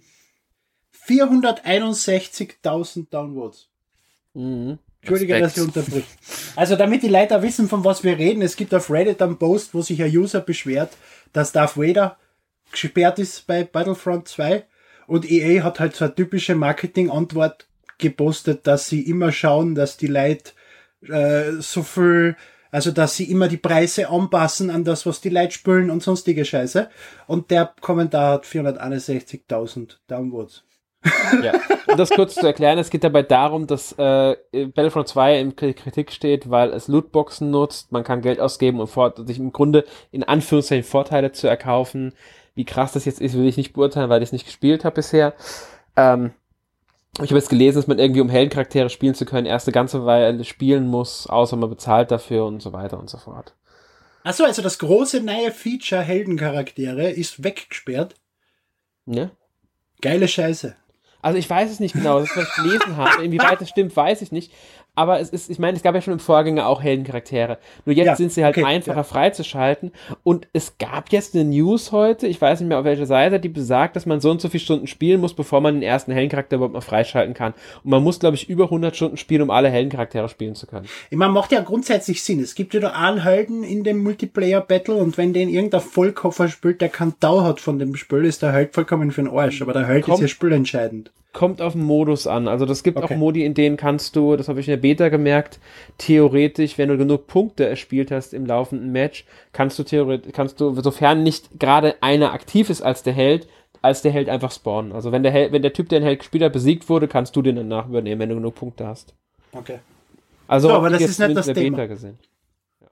461.000 Downvotes. Entschuldige, dass ich unterbricht. Also damit die Leute wissen, von was wir reden, es gibt auf Reddit einen Post, wo sich ein User beschwert, dass Darth Vader gesperrt ist bei Battlefront 2 und EA hat halt so eine typische Marketing-Antwort: gepostet, dass sie immer schauen, dass die Leute so viel, also dass sie immer die Preise anpassen an das, was die Leute spielen und sonstige Scheiße. Und der Kommentar hat 461.000 Downvotes. Ja, um das kurz zu erklären, es geht dabei darum, dass Battlefront 2 in Kritik steht, weil es Lootboxen nutzt, man kann Geld ausgeben und sich im Grunde in Anführungszeichen Vorteile zu erkaufen. Wie krass das jetzt ist, will ich nicht beurteilen, weil ich es nicht gespielt habe bisher. Ich habe jetzt gelesen, dass man irgendwie, um Heldencharaktere spielen zu können, erst eine ganze Weile spielen muss, außer man bezahlt dafür und so weiter und so fort. Achso, also das große neue Feature Heldencharaktere ist weggesperrt. Ja. Geile Scheiße. Also ich weiß es nicht genau, das, was ich gelesen habe, inwieweit das stimmt, weiß ich nicht. Aber es ist, ich meine, es gab ja schon im Vorgänger auch Heldencharaktere. Nur jetzt sind sie halt einfacher freizuschalten. Und es gab jetzt eine News heute, ich weiß nicht mehr auf welcher Seite, die besagt, dass man so und so viele Stunden spielen muss, bevor man den ersten Heldencharakter überhaupt mal freischalten kann. Und man muss, glaube ich, über 100 Stunden spielen, um alle Heldencharaktere spielen zu können. Ich meine, macht ja grundsätzlich Sinn. Es gibt ja da einen Helden in dem Multiplayer-Battle und wenn den irgendein Vollkoffer spielt, der keinen Tau hat von dem Spiel, ist der Held vollkommen für den Arsch. Aber der Held ist ja spielentscheidend. Kommt auf den Modus an. Also das gibt auch Modi, in denen kannst du, das habe ich in der Beta gemerkt, theoretisch, wenn du genug Punkte erspielt hast im laufenden Match, kannst du, sofern nicht gerade einer aktiv ist als der Held einfach spawnen. Also wenn der Typ, der den Held gespielt hat, besiegt wurde, kannst du den danach übernehmen, wenn du genug Punkte hast. Okay. Also so, aber das ist nicht das Thema. Beta gesehen. Ja.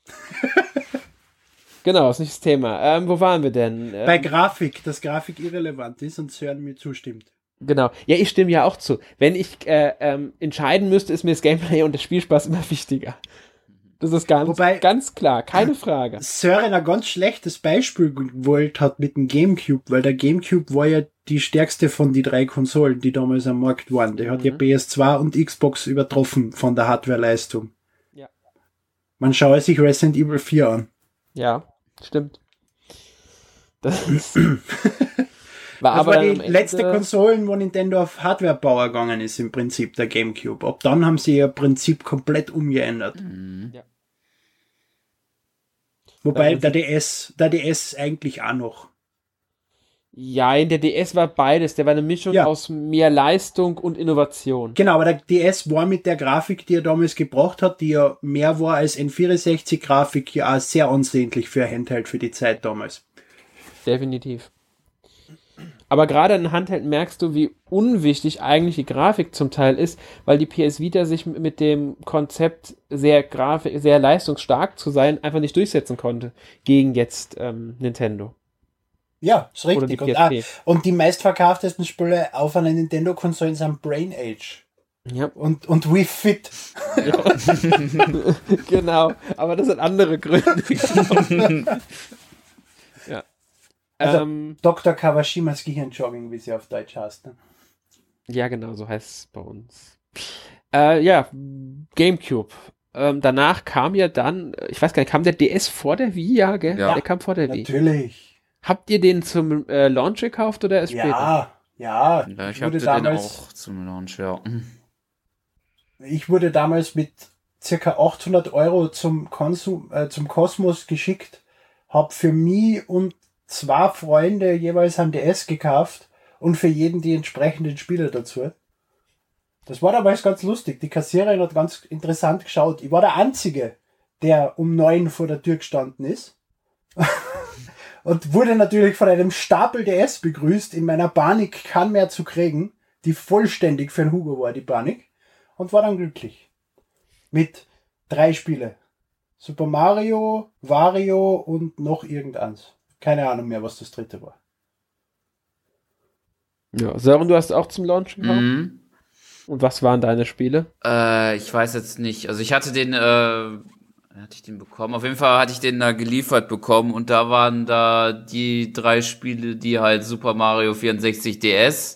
Genau, ist nicht das Thema. Wo waren wir denn? Bei Grafik, dass Grafik irrelevant ist und Sören mir zustimmt. Genau. Ja, ich stimme ja auch zu. Wenn ich entscheiden müsste, ist mir das Gameplay und der Spielspaß immer wichtiger. Das ist ganz klar, keine Frage. Sören ein ganz schlechtes Beispiel gewollt hat mit dem Gamecube, weil der Gamecube war ja die stärkste von die 3 Konsolen, die damals am Markt waren. Der hat ja PS2 und Xbox übertroffen von der Hardwareleistung. Ja. Man schaue sich Resident Evil 4 an. Ja, stimmt. Das ist Das war die letzte Konsolen, wo Nintendo auf Hardware-Bauer gegangen ist, im Prinzip, der Gamecube. Ab dann haben sie ihr Prinzip komplett umgeändert. Ja. Wobei der DS eigentlich auch noch. Ja, der DS war beides. Der war eine Mischung aus mehr Leistung und Innovation. Genau, aber der DS war mit der Grafik, die er damals gebracht hat, die ja mehr war als N64-Grafik, ja auch sehr ansehnlich für Handheld für die Zeit damals. Definitiv. Aber gerade in Handheld merkst du, wie unwichtig eigentlich die Grafik zum Teil ist, weil die PS Vita sich mit dem Konzept sehr leistungsstark zu sein einfach nicht durchsetzen konnte gegen jetzt Nintendo. Ja, ist richtig. Oder die PSP. Und die meistverkauftesten Spiele auf einer Nintendo-Konsole sind Brain Age. Ja. Und Wii Fit. Ja. Genau, aber das sind andere Gründe. Ja. Also Dr. Kawashimas Gehirnjogging, wie sie auf Deutsch heißt. Ne? Ja, genau, so heißt es bei uns. Ja, Gamecube. Danach kam ja dann, ich weiß gar nicht, kam der DS vor der Wii? Ja, gell? Ja, der kam vor der Wii. Natürlich. Habt ihr den zum Launch gekauft oder erst später? Ja. Ich hatte den auch zum Launch, ja. Ich wurde damals mit circa 800 Euro zum Kosmos geschickt, hab für mich und 2 Freunde jeweils einen DS gekauft und für jeden die entsprechenden Spiele dazu. Das war damals ganz lustig. Die Kassiererin hat ganz interessant geschaut. Ich war der Einzige, der um 9 vor der Tür gestanden ist. Und wurde natürlich von einem Stapel DS begrüßt, in meiner Panik keinen mehr zu kriegen, die vollständig für den Hugo war, die Panik. Und war dann glücklich. Mit 3 Spiele. Super Mario, Wario und noch irgendeins. Keine Ahnung mehr, was das 3. war. Ja, Sören, du hast auch zum Launch gekauft? Mhm. Und was waren deine Spiele? Ich weiß jetzt nicht. Also ich hatte den bekommen? Auf jeden Fall hatte ich den da geliefert bekommen und da waren da die 3 Spiele, die halt Super Mario 64 DS,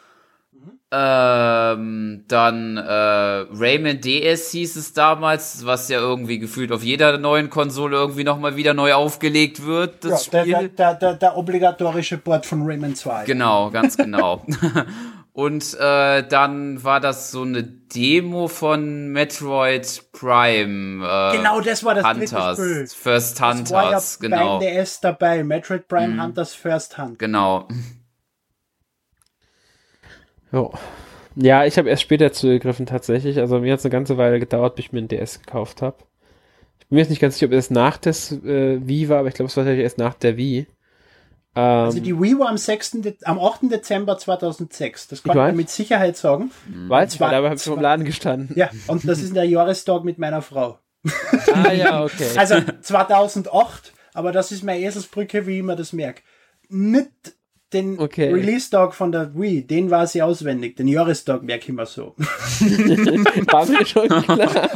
dann Rayman DS hieß es damals, was ja irgendwie gefühlt auf jeder neuen Konsole irgendwie nochmal wieder neu aufgelegt wird, das Spiel. Der obligatorische Port von Rayman 2. Genau, ganz genau. Und dann war das so eine Demo von Metroid Prime. Genau, das war das Hunters, dritte Spiel. First Hunters, das war ja genau. Beim DS dabei, Metroid Prime Hunters First Hunt. Genau. Ja. Ja, ich habe erst später zugegriffen tatsächlich. Also mir hat es eine ganze Weile gedauert, bis ich mir einen DS gekauft habe. Ich bin mir jetzt nicht ganz sicher, ob es nach des Wii war, aber ich glaube, es war tatsächlich erst nach der Wii. Also die Wii war am 8. Dezember 2006. Das kann ich dir mit Sicherheit sagen. Weil da habe ich vom Laden gestanden. Ja, und das ist der Jahrestag mit meiner Frau. Ah ja, okay. Also 2008, aber das ist meine Eselsbrücke, wie ich immer das merke. Nicht den Release-Tag von der Wii, den weiß ich auswendig. Den Jahrestag merke ich immer so. War mir schon klar.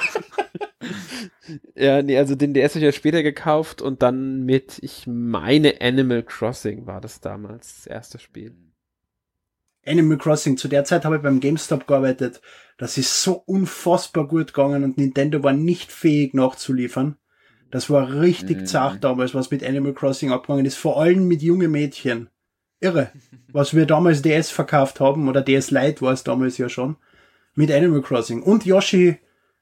Ja, nee, also den DS habe ich ja später gekauft und dann mit, ich meine, Animal Crossing war das damals, das erste Spiel. Animal Crossing, zu der Zeit habe ich beim GameStop gearbeitet. Das ist so unfassbar gut gegangen und Nintendo war nicht fähig nachzuliefern. Das war richtig zart damals, was mit Animal Crossing abgegangen ist, vor allem mit jungen Mädchen. Irre. Was wir damals DS verkauft haben, oder DS Lite war es damals ja schon, mit Animal Crossing. Und Yoshi's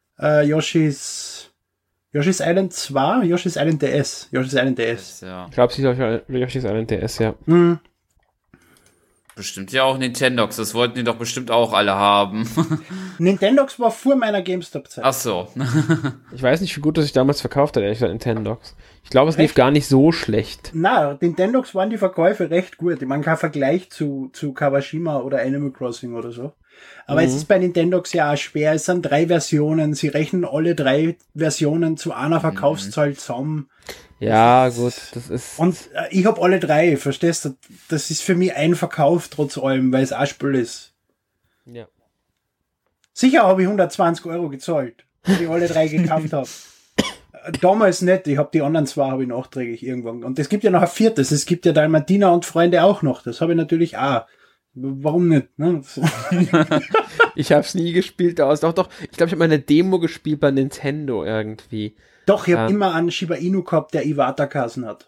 Island 2? Yoshi's Island DS. Yoshi's Island DS. Ja. Ich glaube, es ist Yoshi's Island DS, ja. Mhm. Bestimmt ja auch Nintendox, das wollten die doch bestimmt auch alle haben. Nintendox war vor meiner GameStop-Zeit. Ach so. Ich weiß nicht, wie gut das sich damals verkauft hat, ehrlich gesagt, Nintendox. Ich glaube, es lief gar nicht so schlecht. Na, Nintendox waren die Verkäufe recht gut. Ich meine, kein Vergleich zu Kawashima oder Animal Crossing oder so. Aber es ist bei Nintendox ja auch schwer. Es sind 3 Versionen. Sie rechnen alle 3 Versionen zu einer Verkaufszahl zusammen. Ja, gut, das ist... Und ich habe alle 3, verstehst du? Das ist für mich ein Verkauf trotz allem, weil es ein Spiel ist. Ja. Sicher habe ich 120 € gezahlt, weil ich alle 3 gekauft habe. Damals nicht, ich habe die anderen 2 habe ich nachträglich irgendwann. Und es gibt ja noch ein 4. Es gibt ja Dalmatina und Freunde auch noch. Das habe ich natürlich auch. Warum nicht? Ne? Ich habe es nie gespielt. Doch. Ich glaube, ich habe mal eine Demo gespielt bei Nintendo irgendwie. Doch, ich habe immer einen Shiba Inu gehabt, der Iwata-Kassen hat.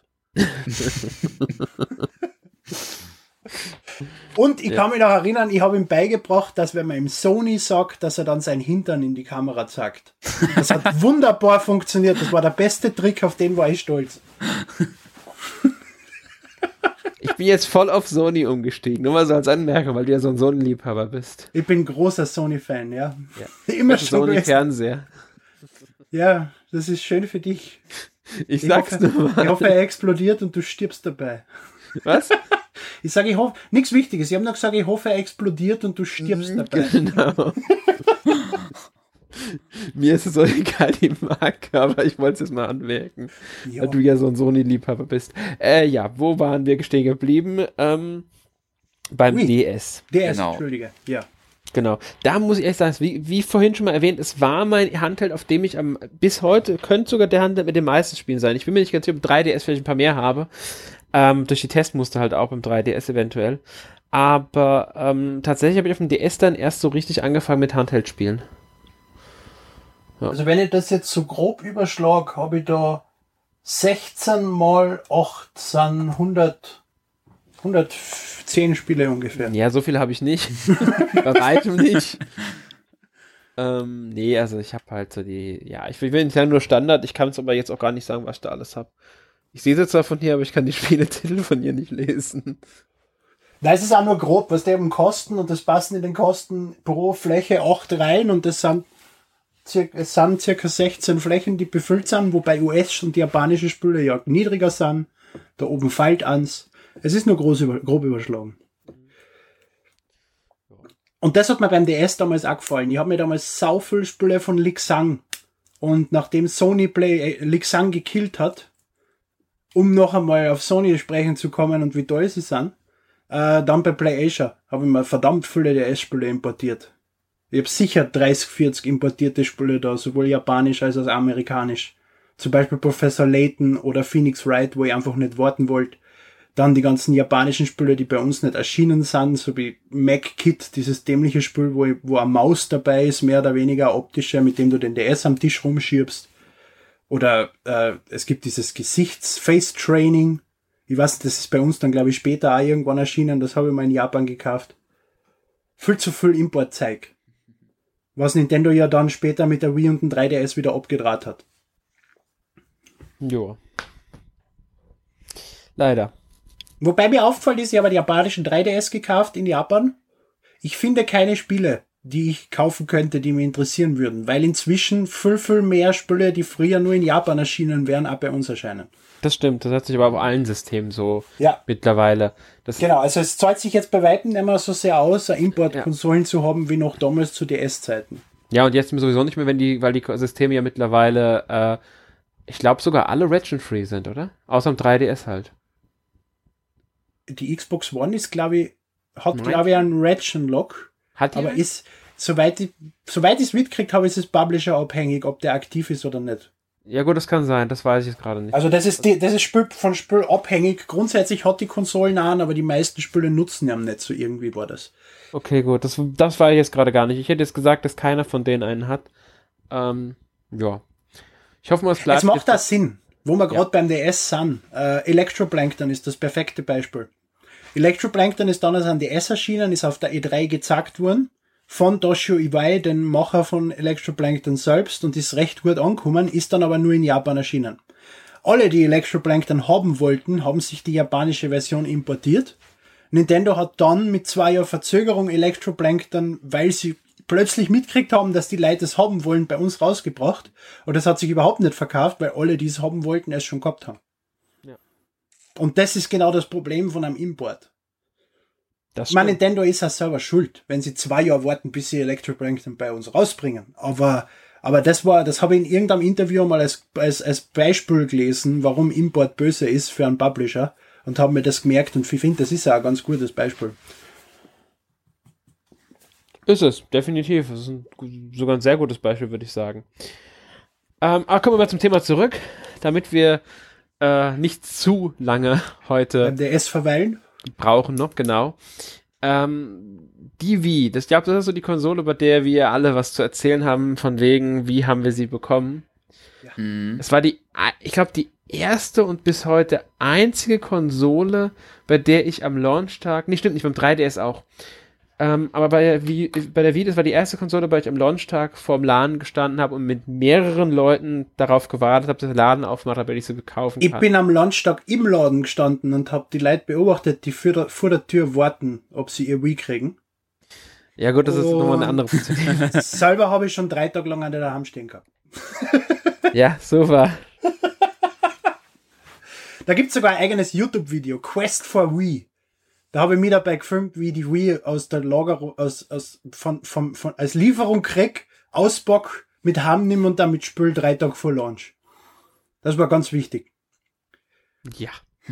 Und ich kann mich noch erinnern, ich habe ihm beigebracht, dass wenn man ihm Sony sagt, dass er dann sein Hintern in die Kamera zeigt. Das hat wunderbar funktioniert. Das war der beste Trick, auf den war ich stolz. Ich bin jetzt voll auf Sony umgestiegen, nur mal so als Anmerkung, weil du ja so ein Sony-Liebhaber bist. Ich bin großer Sony-Fan, ja. Immer schon Sony-Fernseher. Ja, das ist schön für dich. Ich sag's nur mal. Ich hoffe, er explodiert und du stirbst dabei. Was? Ich sage, ich hoffe, nichts Wichtiges. Ich habe nur gesagt, ich hoffe, er explodiert und du stirbst dabei. Genau. Mir ist es so egal, die Marke, aber ich wollte es jetzt mal anmerken, weil du ja so ein Sony-Liebhaber bist. Ja, wo waren wir stehen geblieben? Beim DS. DS, genau. Entschuldige, ja. Genau. Da muss ich ehrlich sagen, wie vorhin schon mal erwähnt, es war mein Handheld, auf dem ich bis heute, könnte sogar der Handheld mit den meisten Spielen sein. Ich bin mir nicht ganz sicher, ob 3DS vielleicht ein paar mehr habe. Durch die Testmuster halt auch beim 3DS eventuell. Aber tatsächlich habe ich auf dem DS dann erst so richtig angefangen mit Handheld-Spielen. Ja. Also wenn ich das jetzt so grob überschlage, habe ich da 16 mal 8 sind 110 Spiele ungefähr. Ja, so viel habe ich nicht. Bei weitem nicht. Nee, also ich habe halt so ich will nicht sagen nur Standard, ich kann es aber jetzt auch gar nicht sagen, was ich da alles habe. Ich sehe sie zwar von hier, aber ich kann die Spieletitel von hier nicht lesen. Nein, es ist auch nur grob, was der eben kosten und das passen in den Kosten pro Fläche 8 rein und es sind circa 16 Flächen, die befüllt sind, wobei US- und japanische Spiele ja niedriger sind. Da oben fällt ans. Es ist nur grob überschlagen. Und das hat mir beim DS damals auch gefallen. Ich habe mir damals sau viele Spiele von Lixang und nachdem Sony Lixang gekillt hat, um noch einmal auf Sony sprechen zu kommen und wie toll sie sind, dann bei PlayAsia habe ich mir verdammt viele DS-Spiele importiert. Ich habe sicher 30, 40 importierte Spiele da, sowohl japanisch als auch amerikanisch. Zum Beispiel Professor Layton oder Phoenix Wright, wo ich einfach nicht warten wollte. Dann die ganzen japanischen Spiele, die bei uns nicht erschienen sind, so wie Mac Kit, dieses dämliche Spiel, wo eine Maus dabei ist, mehr oder weniger optische, mit dem du den DS am Tisch rumschiebst. Oder es gibt dieses Face-Training. Ich weiß, das ist bei uns dann, glaube ich, später auch irgendwann erschienen. Das habe ich mal in Japan gekauft. Viel zu viel Importzeug. Was Nintendo ja dann später mit der Wii und dem 3DS wieder abgedraht hat. Jo. Leider. Wobei mir aufgefallen ist, ich habe den japanischen 3DS gekauft in Japan. ich finde keine Spiele, die ich kaufen könnte, die mich interessieren würden, weil inzwischen viel mehr Spiele, die früher nur in Japan erschienen wären, auch bei uns erscheinen. Das stimmt, das hat sich aber auf allen Systemen so Ja. mittlerweile. Das Genau, also es zahlt sich jetzt bei weitem nicht mehr so sehr aus, Importkonsolen zu haben, wie noch damals zu DS-Zeiten. Ja, und jetzt sowieso nicht mehr, weil die Systeme ja mittlerweile, ich glaube sogar alle region-free sind, oder? Außer am 3DS halt. Die Xbox One ist, glaube ich, hat, Nein. glaube ich, einen Region-Lock, Hat die? aber ist, soweit ich es mitgekriegt habe, ist es Publisher abhängig, ob der aktiv ist oder nicht. Ja gut, das kann sein, das weiß ich jetzt gerade nicht. Also das ist Spiel von Spiel abhängig. Grundsätzlich hat die Konsolen an, aber die meisten Spiele nutzen ja nicht, so irgendwie war das. Okay, gut, das weiß ich jetzt gerade gar nicht. Ich hätte jetzt gesagt, dass keiner von denen einen hat. Ja. Ich hoffe mal, es bleibt. Jetzt macht das Sinn, wo wir Ja. gerade beim DS sind. Electroplankton ist das perfekte Beispiel. Electroplankton ist damals an DS erschienen, ist auf der E3 gezeigt worden von Toshio Iwai, den Macher von Electroplankton selbst, und ist recht gut angekommen, ist dann aber nur in Japan erschienen. Alle, die Electroplankton haben wollten, haben sich die japanische Version importiert. Nintendo hat dann mit 2 Jahren Verzögerung Electroplankton, weil sie plötzlich mitgekriegt haben, dass die Leute es haben wollen, bei uns rausgebracht. Und das hat sich überhaupt nicht verkauft, weil alle, die es haben wollten, es schon gehabt haben. Ja. Und das ist genau das Problem von einem Import. Das Ich meine, stimmt. Nintendo ist ja selber schuld, wenn sie 2 Jahre warten, bis sie Electroplankton bei uns rausbringen. Aber das habe ich in irgendeinem Interview mal als Beispiel gelesen, warum Import böse ist für einen Publisher, und habe mir das gemerkt, und ich finde, das ist ja ein ganz gutes Beispiel. Ist es, definitiv. Das ist sogar ein sehr gutes Beispiel, würde ich sagen. Aber kommen wir mal zum Thema zurück, damit wir nicht zu lange heute Beim DS verweilen. brauchen noch, genau. Die Wii, ich glaube, das ist so die Konsole, bei der wir alle was zu erzählen haben, von wegen, wie haben wir sie bekommen. Es war ich glaube, die erste und bis heute einzige Konsole, bei der ich am Launchtag, nee, stimmt nicht, beim 3DS auch, aber bei der Wii, das war die erste Konsole, bei der ich am Launchtag vorm Laden gestanden habe und mit mehreren Leuten darauf gewartet habe, dass der Laden aufmacht, damit ich sie kaufen kann. Ich bin am Launchtag im Laden gestanden und habe die Leute beobachtet, die vor der Tür warten, ob sie ihr Wii kriegen. Ja gut, das ist Und- nochmal eine andere Funktion. Selber habe ich schon 3 Tage lang an der daheim stehen gehabt. Ja, super. Da gibt's sogar ein eigenes YouTube-Video, Quest for Wii. Da habe ich mich dabei gefilmt, wie die Wii aus der Lagerung, als Lieferung krieg, auspack, mit heimnimm und damit spül 3 Tage vor Launch. Das war ganz wichtig. Ja.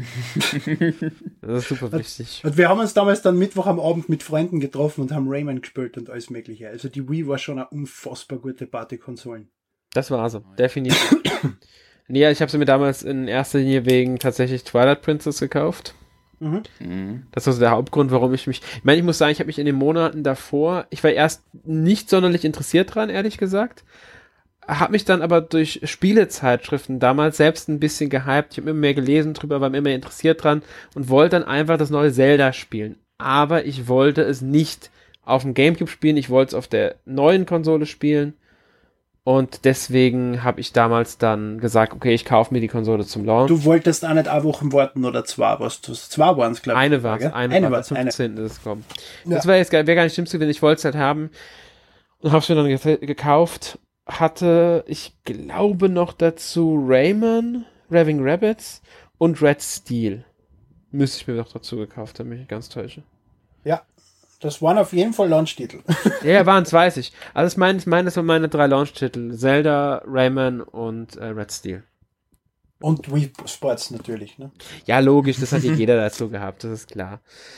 Das ist super wichtig. Und wir haben uns damals dann Mittwoch am Abend mit Freunden getroffen und haben Rayman gespielt und alles mögliche. Also die Wii war schon eine unfassbar gute Partykonsolen. Das war so, definitiv. Nee, ich habe sie mir damals in erster Linie wegen tatsächlich Twilight Princess gekauft. Das war so der Hauptgrund, warum ich meine, ich muss sagen, ich habe mich in den Monaten davor, ich war erst nicht sonderlich interessiert dran, ehrlich gesagt, habe mich dann aber durch Spielezeitschriften damals selbst ein bisschen gehypt. Ich habe immer mehr gelesen drüber, war immer mehr interessiert dran und wollte dann einfach das neue Zelda spielen. Aber ich wollte es nicht auf dem GameCube spielen, ich wollte es auf der neuen Konsole spielen. Und deswegen habe ich damals dann gesagt, okay, ich kaufe mir die Konsole zum Launch. Du wolltest auch nicht 1 Wochen warten oder 2, was du 2 waren es, glaube ich. Eine war es, Eine am war's, 15. ist es gekommen. Ja. Das wäre gar nicht schlimmste gewesen, ich wollte es halt haben und habe es mir dann gekauft. Hatte, ich glaube noch dazu Rayman, Raving Rabbids und Red Steel. Müsste ich mir doch dazu gekauft haben, wenn ich mich ganz täusche. Ja, das waren auf jeden Fall Launch-Titel. Ja, waren es, weiß ich. Also das waren meine 3 Launch-Titel. Zelda, Rayman und Red Steel. Und Wii Sports natürlich, ne? Ja, logisch, das hat jeder dazu gehabt, das ist klar.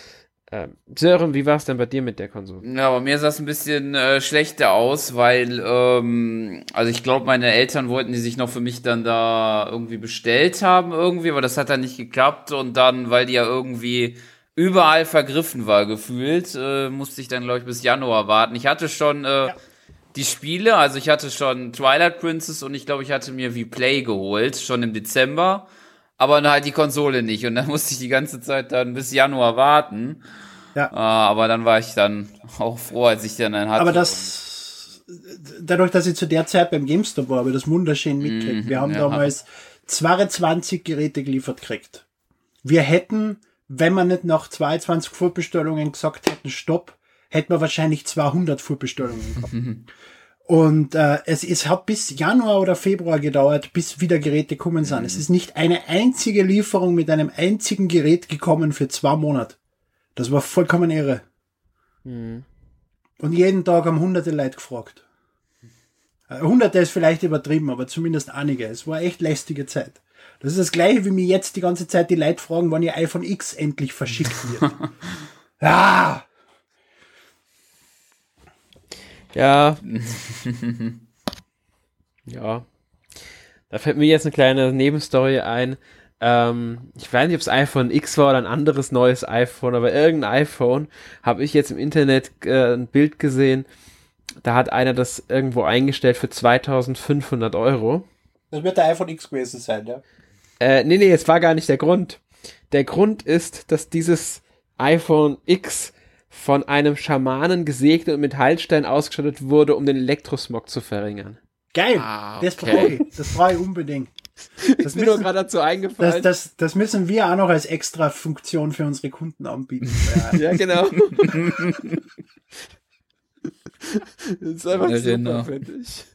Sören, wie war es denn bei dir mit der Konsole? Ja, bei mir sah es ein bisschen schlechter aus, weil, also ich glaube, meine Eltern wollten die sich noch für mich dann da irgendwie bestellt haben irgendwie, aber das hat dann nicht geklappt und dann, weil die ja irgendwie überall vergriffen war gefühlt, musste ich dann, glaube ich, bis Januar warten. Ich hatte schon die Spiele, also ich hatte schon Twilight Princess und ich glaube, ich hatte mir V-Play geholt, schon im Dezember, aber dann halt die Konsole nicht und dann musste ich die ganze Zeit dann bis Januar warten. Ja. Aber dann war ich dann auch froh, als ich dann einen hatte. Aber dadurch, dass ich zu der Zeit beim GameStop war, habe ich das wunderschön mitgekriegt. Wir haben damals 22 Geräte geliefert gekriegt. Wir hätten, wenn wir nicht nach 22 Vorbestellungen gesagt hätten, Stopp, hätten wir wahrscheinlich 200 Vorbestellungen gehabt. Und es hat bis Januar oder Februar gedauert, bis wieder Geräte gekommen sind. Es ist nicht eine einzige Lieferung mit einem einzigen Gerät gekommen für 2 Monate. Das war vollkommen irre. Und jeden Tag haben hunderte Leute gefragt. Hunderte ist vielleicht übertrieben, aber zumindest einige. Es war echt lästige Zeit. Das ist das Gleiche, wie mir jetzt die ganze Zeit die Leute fragen, wann ihr iPhone X endlich verschickt wird. Ja. Ja. Ja. Da fällt mir jetzt eine kleine Nebenstory ein. Ich weiß nicht, ob es iPhone X war oder ein anderes neues iPhone, aber irgendein iPhone habe ich jetzt im Internet ein Bild gesehen. Da hat einer das irgendwo eingestellt für 2.500 Euro. Das wird der iPhone X gewesen sein, ja? Nee, es war gar nicht der Grund. Der Grund ist, dass dieses iPhone X von einem Schamanen gesegnet und mit Heilstein ausgestattet wurde, um den Elektrosmog zu verringern. Geil, Okay. das brauche ich unbedingt. Das ist mir nur gerade dazu eingefallen. Das müssen wir auch noch als extra Funktion für unsere Kunden anbieten. Ja, genau. Das ist einfach Ja, super, genau. finde ich.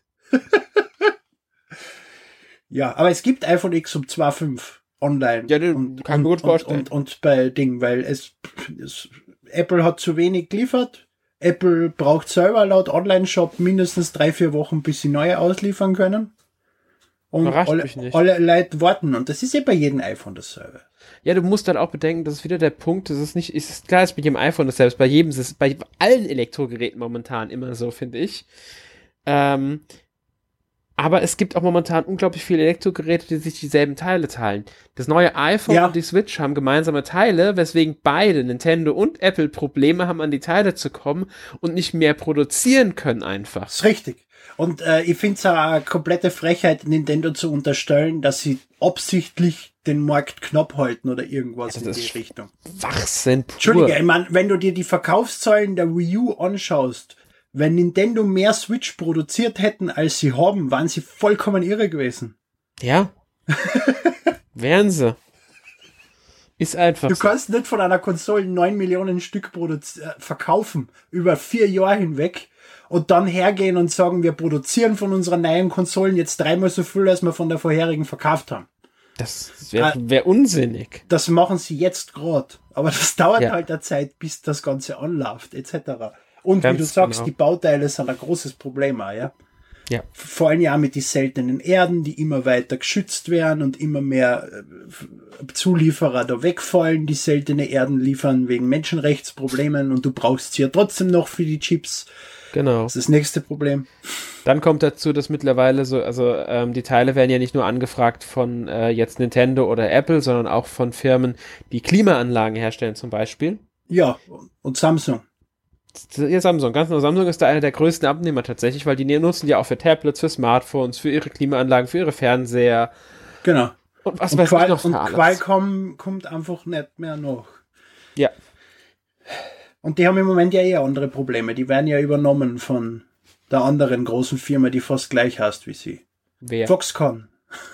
Ja, aber es gibt iPhone X um 2,5 online. Ja, kann ich mir gut vorstellen. Und bei Ding, weil Apple hat zu wenig geliefert. Apple braucht selber laut Online-Shop mindestens 3-4 Wochen, bis sie neue ausliefern können. Und Überrascht mich nicht. alle Leute warten. Und das ist bei jedem iPhone dasselbe. Ja, du musst halt auch bedenken, das ist wieder der Punkt, das ist nicht, ist klar, ist mit jedem iPhone dasselbe, bei jedem, das ist bei allen Elektrogeräten momentan immer so, finde ich. Aber es gibt auch momentan unglaublich viele Elektrogeräte, die sich dieselben Teile teilen. Das neue iPhone und die Switch haben gemeinsame Teile, weswegen beide, Nintendo und Apple, Probleme haben, an die Teile zu kommen und nicht mehr produzieren können einfach. Das ist richtig. Und ich finde es eine komplette Frechheit, Nintendo zu unterstellen, dass sie absichtlich den Markt knapp halten oder irgendwas in die Richtung. Schwachsinn pur. Entschuldige, ich meine, wenn du dir die Verkaufszahlen der Wii U anschaust, wenn Nintendo mehr Switch produziert hätten, als sie haben, waren sie vollkommen irre gewesen. Ja. Wären sie. Ist einfach Du so. kannst nicht von einer Konsole 9 Millionen Stück verkaufen über 4 Jahre hinweg und dann hergehen und sagen, wir produzieren von unseren neuen Konsolen jetzt 3-mal so viel, als wir von der vorherigen verkauft haben. Das wäre unsinnig. Das machen sie jetzt gerade. Aber das dauert Ja. halt eine Zeit, bis das Ganze anläuft, etc. Und Ganz wie du sagst, genau. die Bauteile sind ein großes Problem auch, ja. Ja. Vor allem ja mit den seltenen Erden, die immer weiter geschützt werden und immer mehr Zulieferer da wegfallen, die seltene Erden liefern wegen Menschenrechtsproblemen und du brauchst sie ja trotzdem noch für die Chips. Genau. Das ist das nächste Problem. Dann kommt dazu, dass mittlerweile die Teile werden ja nicht nur angefragt von jetzt Nintendo oder Apple, sondern auch von Firmen, die Klimaanlagen herstellen zum Beispiel. Ja, und Samsung. Ja, Samsung, ganz genau. Samsung ist da einer der größten Abnehmer tatsächlich, weil die nutzen ja auch für Tablets, für Smartphones, für ihre Klimaanlagen, für ihre Fernseher. Genau. Und was Und, weiß ich noch für alles. Qualcomm kommt einfach nicht mehr nach. Ja. Und die haben im Moment ja eher andere Probleme. Die werden ja übernommen von der anderen großen Firma, die fast gleich heißt wie sie. Wer? Foxconn.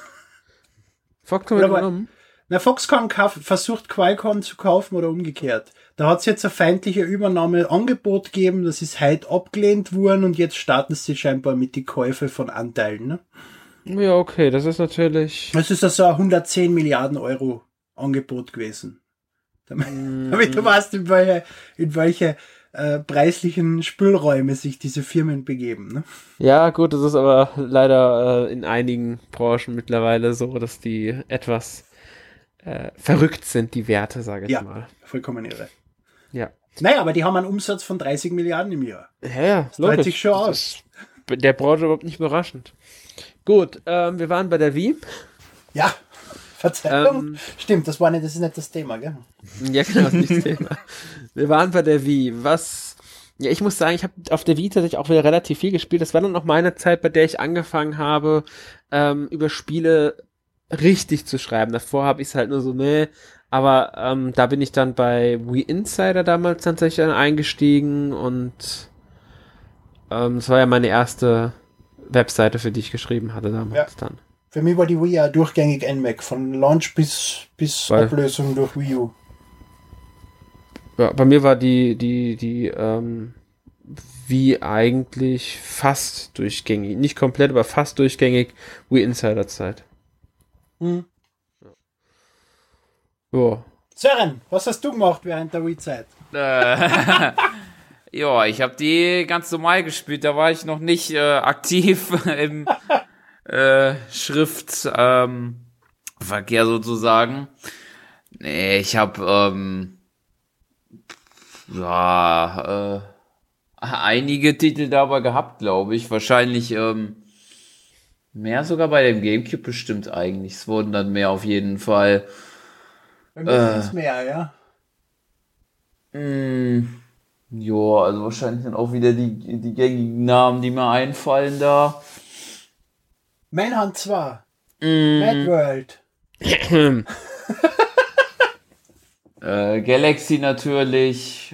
Foxconn wird übernommen? Na, Foxconn versucht Qualcomm zu kaufen oder umgekehrt. Da hat es jetzt ein feindliche Übernahmeangebot gegeben, das ist heute abgelehnt worden und jetzt starten sie scheinbar mit die Käufe von Anteilen. Ne? Ja, okay, das ist natürlich... Das ist also ein 110 Milliarden Euro Angebot gewesen. Damit du weißt, in welche preislichen Spielräume sich diese Firmen begeben. Ne? Ja, gut, das ist aber leider in einigen Branchen mittlerweile so, dass die etwas verrückt sind, die Werte, sage ich mal. Vollkommen irre. Ja. Naja, aber die haben einen Umsatz von 30 Milliarden im Jahr. Ja, das zahlt sich schon aus. Ist der Branche überhaupt nicht überraschend. Gut, wir waren bei der Wii. Ja, Verzeihung. Stimmt, das ist nicht das Thema, gell? Ja, genau, das ist nicht das Thema. Wir waren bei der Wii. Ja, ich muss sagen, ich habe auf der Wii tatsächlich auch wieder relativ viel gespielt. Das war dann noch meine Zeit, bei der ich angefangen habe, über Spiele richtig zu schreiben. Davor habe ich es halt nur so, aber da bin ich dann bei Wii Insider damals tatsächlich eingestiegen und das war ja meine erste Webseite, für die ich geschrieben hatte damals dann. Für mich war die Wii ja durchgängig NMAC, von Launch bis Ablösung durch Wii U. Ja, bei mir war die wie eigentlich fast durchgängig. Nicht komplett, aber fast durchgängig Wii Insider Zeit. Hm. Ja. Sören, was hast du gemacht während der Wii-Zeit? Ja, ich habe die ganz normal gespielt. Da war ich noch nicht aktiv im Schriftverkehr sozusagen. Nee, ich habe einige Titel dabei gehabt, glaube ich. Wahrscheinlich mehr sogar bei dem GameCube bestimmt eigentlich. Es wurden dann mehr auf jeden Fall. Bei mir sind es mehr, ja. Ja, also wahrscheinlich dann auch wieder die gängigen Namen, die mir einfallen da. Manhunt 2. Mad World. Galaxy natürlich.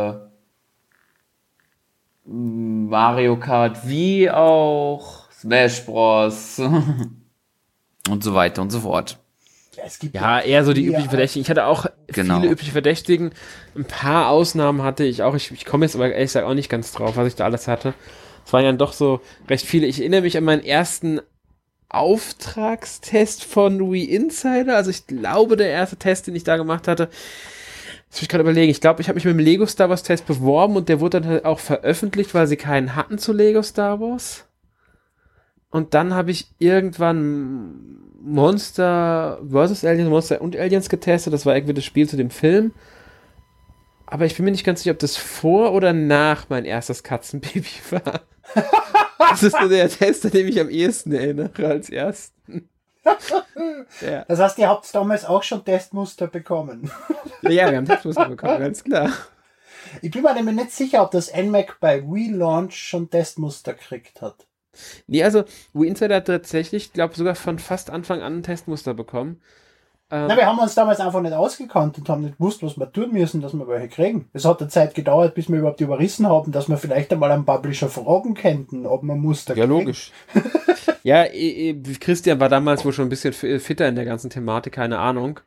Mario Kart Wii auch. Smash Bros. Und so weiter und so fort. Es gibt Ja, eher so die üblichen Verdächtigen. Ich hatte auch viele übliche Verdächtigen. Ein paar Ausnahmen hatte ich auch. Ich komme jetzt aber ehrlich gesagt auch nicht ganz drauf, was ich da alles hatte. Es waren ja doch so recht viele. Ich erinnere mich an meinen ersten Auftragstest von Wii Insider. Also ich glaube, der erste Test, den ich da gemacht hatte, das muss ich gerade überlegen. Ich glaube, ich habe mich mit dem Lego Star Wars Test beworben und der wurde dann halt auch veröffentlicht, weil sie keinen hatten zu Lego Star Wars. Und dann habe ich irgendwann Monster vs. Aliens, Monster und Aliens getestet. Das war irgendwie das Spiel zu dem Film. Aber ich bin mir nicht ganz sicher, ob das vor oder nach mein erstes Katzenbaby war. Das ist so der Test, an den ich am ehesten erinnere als ersten. Ja. Das heißt, ihr habt damals auch schon Testmuster bekommen. Ja, wir haben Testmuster bekommen, ganz klar. Ich bin mir nämlich nicht sicher, ob das NMAC bei Wii Launch schon Testmuster gekriegt hat. Nee, also Wii Insider hat tatsächlich, glaube sogar von fast Anfang an ein Testmuster bekommen. Na, wir haben uns damals einfach nicht ausgekannt und haben nicht gewusst, was wir tun müssen, dass wir welche kriegen. Es hat eine Zeit gedauert, bis wir überhaupt überrissen haben, dass wir vielleicht einmal einen Publisher fragen könnten, ob man Muster kriegen. Ja, logisch. Ja, Christian war damals wohl schon ein bisschen fitter in der ganzen Thematik, keine Ahnung.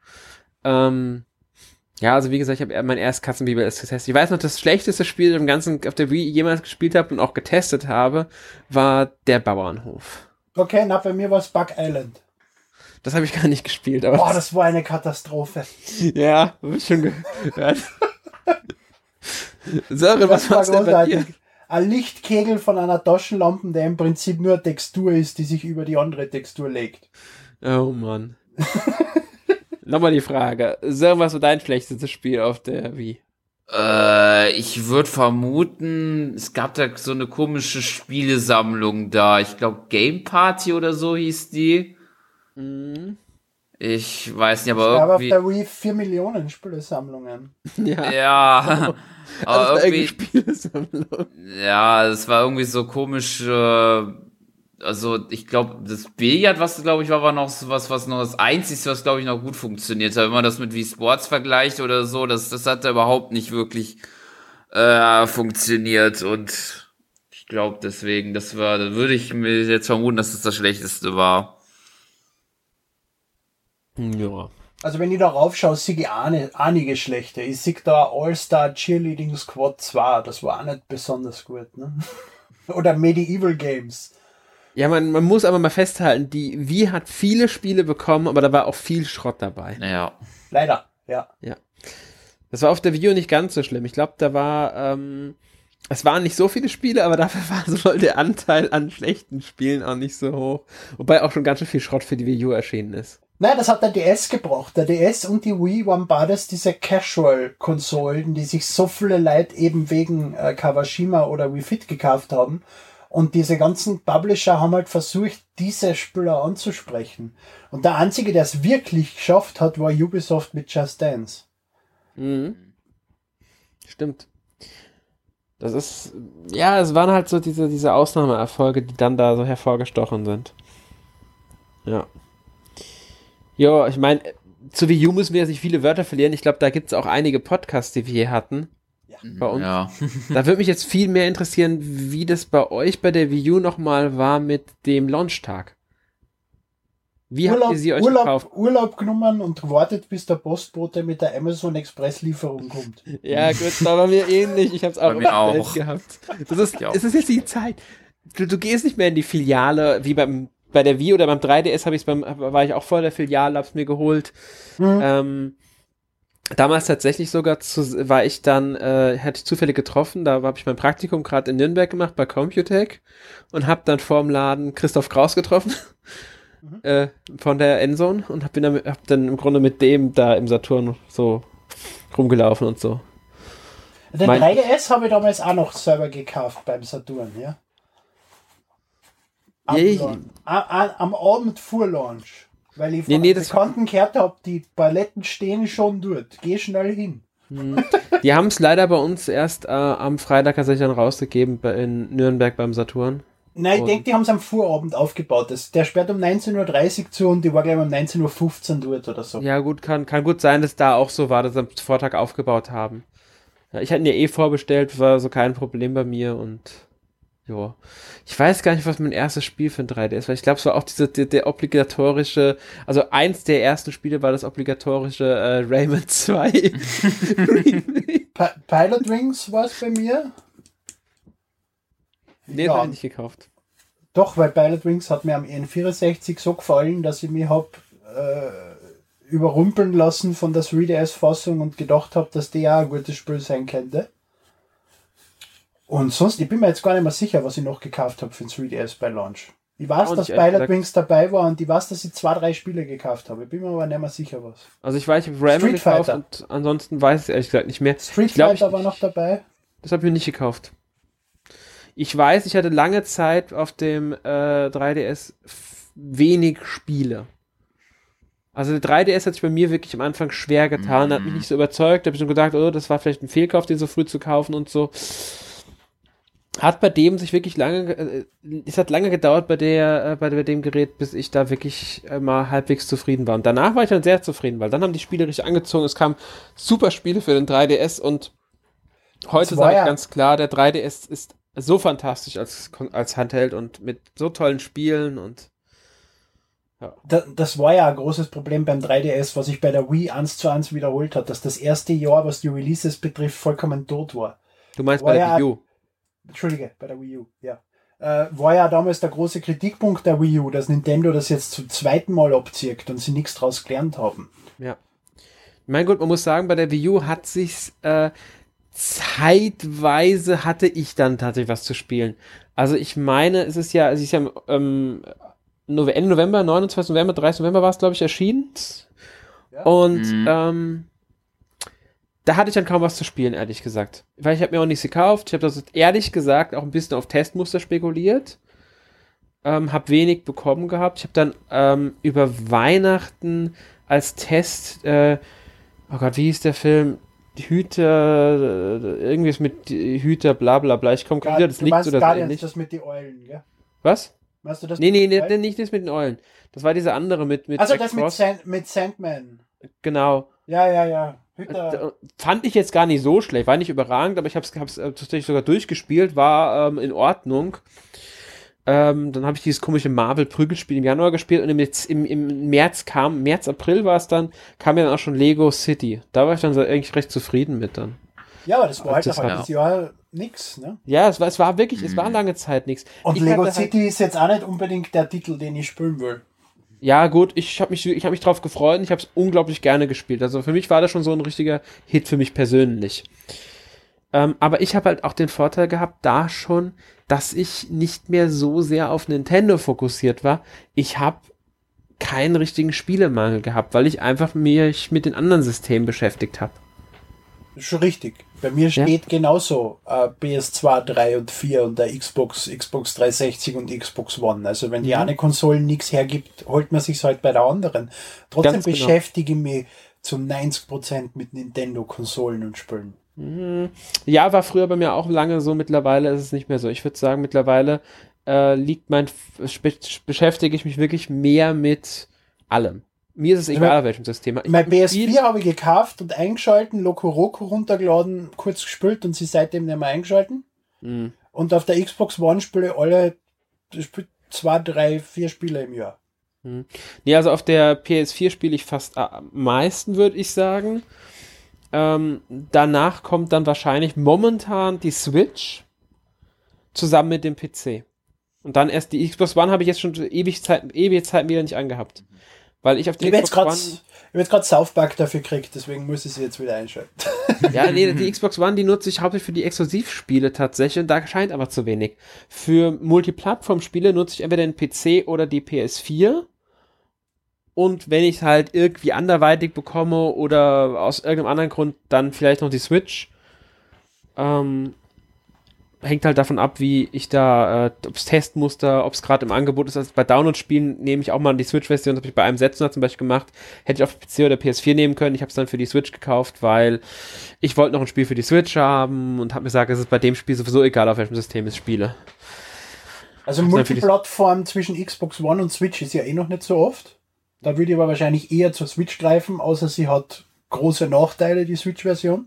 Ja, also wie gesagt, ich habe mein erstes Katzenbaby getestet. Ich weiß noch, das schlechteste Spiel im ganzen auf der Wii jemals gespielt habe und auch getestet habe, war der Bauernhof. Okay, na, bei mir war es Bug Island. Das habe ich gar nicht gespielt. Aber boah, das war eine Katastrophe. Ja, habe ich schon gehört. Sören, was war's denn bei dir? Ein Lichtkegel von einer Taschenlampe, der im Prinzip nur eine Textur ist, die sich über die andere Textur legt. Oh Mann. Nochmal die Frage. Sören, was war dein schlechtestes Spiel auf der Wii? Ich würde vermuten, es gab da so eine komische Spielesammlung da. Ich glaube, Game Party oder so hieß die. Ich weiß nicht, aber irgendwie... Ich habe auf der Wii 4 Millionen Spielesammlungen. Ja. Aber irgendwie... Spielesammlung. Ja, es war irgendwie so komisch... Also, ich glaube, das Billard, was, glaube ich, war noch was noch das Einzige, was, glaube ich, noch gut funktioniert hat. Wenn man das mit Wii Sports vergleicht oder so, das hat da überhaupt nicht wirklich funktioniert. Und ich glaube, deswegen, da würde ich mir jetzt vermuten, dass das Schlechteste war. Ja. Also wenn ich da raufschaue, sehe ich einige schlechte. Ich sehe da All-Star Cheerleading Squad 2, das war auch nicht besonders gut, ne? Oder Medieval Games. Ja, man muss aber mal festhalten, die Wii hat viele Spiele bekommen, aber da war auch viel Schrott dabei. Ja. Leider, ja. Ja. Das war auf der Wii U nicht ganz so schlimm. Ich glaube, da war, es waren nicht so viele Spiele, aber dafür war so der Anteil an schlechten Spielen auch nicht so hoch. Wobei auch schon ganz schön viel Schrott für die Wii U erschienen ist. Nein, das hat der DS gebraucht. Der DS und die Wii waren beides diese Casual-Konsolen, die sich so viele Leute eben wegen Kawashima oder Wii Fit gekauft haben. Und diese ganzen Publisher haben halt versucht, diese Spieler anzusprechen. Und der einzige, der es wirklich geschafft hat, war Ubisoft mit Just Dance. Mhm. Stimmt. Das ist, ja, es waren halt so diese Ausnahmeerfolge, die dann da so hervorgestochen sind. Ja. Ja, ich meine, zu Wii U müssen wir jetzt nicht viele Wörter verlieren. Ich glaube, da gibt es auch einige Podcasts, die wir hier hatten. Bei uns. Ja. Da würde mich jetzt viel mehr interessieren, wie das bei euch bei der Wii U nochmal war mit dem Launchtag. Wie habt ihr sie euch gekauft? Urlaub genommen und gewartet, bis der Postbote mit der Amazon Express Lieferung kommt. Ja, gut, das war bei mir ähnlich. Ich habe es auch Bei mir bestellt auch. gehabt. Es ist jetzt die Zeit. Du gehst nicht mehr in die Filiale, wie bei der Wii oder beim 3DS war ich auch vor der Filiale, hab's mir geholt. Damals tatsächlich sogar war ich dann, hatte ich zufällig getroffen, da habe ich mein Praktikum gerade in Nürnberg gemacht bei Computec und habe dann vorm Laden Christoph Kraus getroffen von der Endzone und hab dann im Grunde mit dem da im Saturn so rumgelaufen und so. Den 3DS habe ich damals auch noch selber gekauft beim Saturn, ja. Am Abend vor Launch. Weil ich von Bekannten gehört habe, die Paletten stehen schon dort. Geh schnell hin. Die haben es leider bei uns erst am Freitag tatsächlich dann rausgegeben in Nürnberg beim Saturn. Nein, ich denke, die haben es am Vorabend aufgebaut. Der sperrt um 19.30 Uhr zu und die war gleich um 19.15 Uhr dort oder so. Ja gut, kann gut sein, dass da auch so war, dass sie am Vortag aufgebaut haben. Ja, ich hatte ihn ja vorbestellt, war so kein Problem bei mir und ja. Ich weiß gar nicht, was mein erstes Spiel für ein 3DS war. Ich glaube, es war auch der obligatorische, also eins der ersten Spiele war das obligatorische Rayman 2. Pilot Wings war es bei mir. Nee, das habe ich nicht gekauft. Doch, weil Pilot Wings hat mir am N64 so gefallen, dass ich mich habe überrumpeln lassen von der 3DS-Fassung und gedacht habe, dass die ja ein gutes Spiel sein könnte. Und sonst, ich bin mir jetzt gar nicht mehr sicher, was ich noch gekauft habe für den 3DS bei Launch. Ich weiß, dass Pilot Wings dabei war und ich weiß, dass ich 2-3 Spiele gekauft habe. Ich bin mir aber nicht mehr sicher, was. Also ich weiß, ich habe Rayman gekauft und ansonsten weiß ich es ehrlich gesagt nicht mehr. Street Fighter war noch dabei. Das habe ich nicht gekauft. Ich weiß, ich hatte lange Zeit auf dem 3DS wenig Spiele. Also der 3DS hat sich bei mir wirklich am Anfang schwer getan, hat mich nicht so überzeugt, habe ich schon gedacht, oh, das war vielleicht ein Fehlkauf, den so früh zu kaufen und so. Hat bei dem sich wirklich es hat lange gedauert bei dem Gerät, bis ich da wirklich mal halbwegs zufrieden war. Und danach war ich dann sehr zufrieden, weil dann haben die Spiele richtig angezogen, es kamen super Spiele für den 3DS und heute sage ich ganz klar, der 3DS ist so fantastisch als Handheld und mit so tollen Spielen und ja. Das war ja ein großes Problem beim 3DS, was sich bei der Wii 1:1 wiederholt hat, dass das erste Jahr, was die Releases betrifft, vollkommen tot war. Du meinst bei der Wii U? Entschuldige, bei der Wii U, ja. War ja damals der große Kritikpunkt der Wii U, dass Nintendo das jetzt zum zweiten Mal abzieht und sie nichts draus gelernt haben. Ja. Mein Gott, man muss sagen, bei der Wii U hat sich's zeitweise hatte ich dann tatsächlich was zu spielen. Also ich meine, es ist ja Ende November, 29. November, 30. November war es, glaube ich, erschienen. Ja. Und da hatte ich dann kaum was zu spielen, ehrlich gesagt. Weil ich habe mir auch nichts gekauft. Ich habe das ehrlich gesagt auch ein bisschen auf Testmuster spekuliert. Habe wenig bekommen gehabt. Ich habe dann über Weihnachten als Test, oh Gott, wie hieß der Film? Hüter, irgendwas mit Hüter, bla bla bla. Ich komme gerade wieder, das liegt so das ähnlich. Das mit den Eulen, gell? Was? Meinst du das? Nee, nicht das mit den Eulen. Das war dieser andere mit also das mit Sandman. Genau. Ja. Fand ich jetzt gar nicht so schlecht, war nicht überragend, aber ich hab's tatsächlich sogar durchgespielt, war in Ordnung. Dann habe ich dieses komische Marvel-Prügelspiel im Januar gespielt und im März, April war es dann, kam ja dann auch schon Lego City. Da war ich dann eigentlich recht zufrieden mit dann. Ja, aber das war halt ein halbes Jahr nix, ne? Ja, es war wirklich, es war lange Zeit nichts. Und Lego City ist jetzt auch nicht unbedingt der Titel, den ich spielen will. Ja, gut, ich hab mich drauf gefreut und ich habe es unglaublich gerne gespielt. Also für mich war das schon so ein richtiger Hit für mich persönlich. Aber ich habe halt auch den Vorteil gehabt, da schon, dass ich nicht mehr so sehr auf Nintendo fokussiert war. Ich habe keinen richtigen Spielemangel gehabt, weil ich einfach mich mit den anderen Systemen beschäftigt habe. Schon richtig. Bei mir steht genauso PS2, 3 und 4 und der Xbox 360 und Xbox One. Also wenn die eine Konsole nichts hergibt, holt man sich's halt bei der anderen. Trotzdem beschäftige ich mich zu 90% mit Nintendo-Konsolen und Spielen. Ja, war früher bei mir auch lange so, mittlerweile ist es nicht mehr so. Ich würde sagen, mittlerweile beschäftige ich mich wirklich mehr mit allem. Mir ist es egal, welchem System. Mein PS4 habe ich gekauft und eingeschalten, Loco Roco runtergeladen, kurz gespielt und sie seitdem nicht mehr eingeschalten. Und auf der Xbox One spiele ich 2, 3, 4 Spiele im Jahr. Nee, also auf der PS4 spiele ich fast am meisten, würde ich sagen. Danach kommt dann wahrscheinlich momentan die Switch zusammen mit dem PC. Und dann erst die Xbox One habe ich jetzt schon ewige Zeit wieder nicht angehabt. Weil ich auf die Ich habe Xbox jetzt gerade South Park dafür gekriegt, deswegen muss ich sie jetzt wieder einschalten. Ja, nee, die Xbox One, die nutze ich hauptsächlich für die Exklusivspiele tatsächlich und da scheint aber zu wenig. Für Multiplattform-Spiele nutze ich entweder den PC oder die PS4 und wenn ich es halt irgendwie anderweitig bekomme oder aus irgendeinem anderen Grund, dann vielleicht noch die Switch. Hängt halt davon ab, wie ich da, ob es Testmuster, ob es gerade im Angebot ist. Also bei Download-Spielen nehme ich auch mal die Switch-Version, das habe ich bei einem Setzner zum Beispiel gemacht. Hätte ich auf PC oder PS4 nehmen können. Ich habe es dann für die Switch gekauft, weil ich wollte noch ein Spiel für die Switch haben und habe mir gesagt, es ist bei dem Spiel sowieso egal, auf welchem System ich spiele. Also Multiplattform zwischen Xbox One und Switch ist ja eh noch nicht so oft. Da würde ich aber wahrscheinlich eher zur Switch greifen, außer sie hat große Nachteile, die Switch-Version.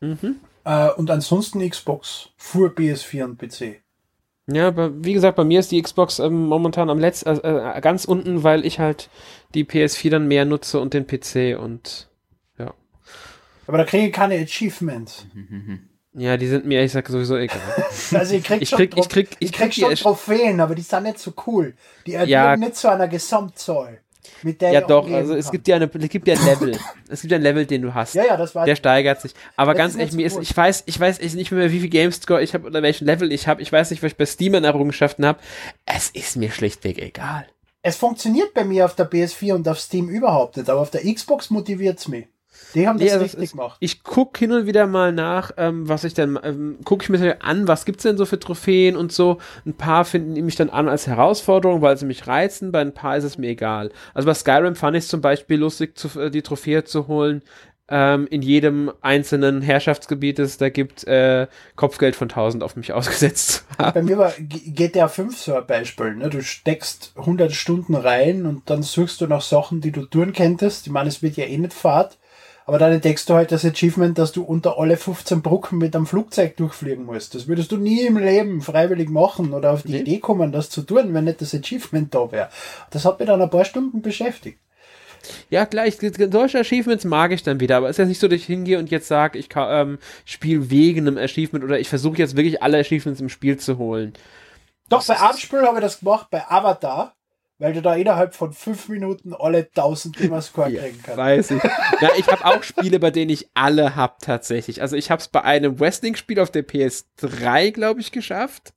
Und ansonsten Xbox für PS4 und PC. Ja, aber wie gesagt, bei mir ist die Xbox momentan am ganz unten, weil ich halt die PS4 dann mehr nutze und den PC und ja. Aber da kriege ich keine Achievements. Ja, die sind mir, ich sag sowieso egal. Also ich krieg schon Trophäen, aber die sind nicht so cool. Die addieren nicht zu einer Gesamtzahl. Mit der ja doch, also es gibt ja ein Level. Es gibt ja ein Level, den du hast. Ja, das war. Der steigert sich. Aber ganz ehrlich, ich weiß echt nicht mehr, wie viel GameScore ich habe oder welchen Level ich habe. Ich weiß nicht, was ich bei Steam an Errungenschaften habe. Es ist mir schlichtweg egal. Es funktioniert bei mir auf der PS4 und auf Steam überhaupt nicht, aber auf der Xbox motiviert es mich. Die haben das richtig gemacht. Ich gucke hin und wieder mal nach, was ich dann, gucke ich mir an, was gibt's denn so für Trophäen und so. Ein paar finden mich dann an als Herausforderung, weil sie mich reizen, bei ein paar ist es mir egal. Also bei Skyrim fand ich es zum Beispiel lustig, die Trophäe zu holen, in jedem einzelnen Herrschaftsgebiet da gibt Kopfgeld von 1000 auf mich ausgesetzt zu haben. Bei mir war GTA 5 so ein Beispiel. Ne? Du steckst 100 Stunden rein und dann suchst du nach Sachen, die du tun könntest. Ich meine, es wird ja eh nicht Fahrt. Aber dann entdeckst du halt das Achievement, dass du unter alle 15 Brücken mit einem Flugzeug durchfliegen musst. Das würdest du nie im Leben freiwillig machen oder auf die Idee kommen, das zu tun, wenn nicht das Achievement da wäre. Das hat mich dann ein paar Stunden beschäftigt. Ja, gleich, solche Achievements mag ich dann wieder, aber es ist ja nicht so, dass ich hingehe und jetzt sage, ich spiele wegen einem Achievement oder ich versuche jetzt wirklich alle Achievements im Spiel zu holen. Doch, bei einem Spiel habe ich das gemacht, bei Avatar. Weil du da innerhalb von 5 Minuten alle 1000 Gamerscore kriegen kannst. Weiß ich. Ja, ich habe auch Spiele, bei denen ich alle hab tatsächlich. Also ich habe es bei einem Wrestling-Spiel auf der PS3, glaube ich, geschafft.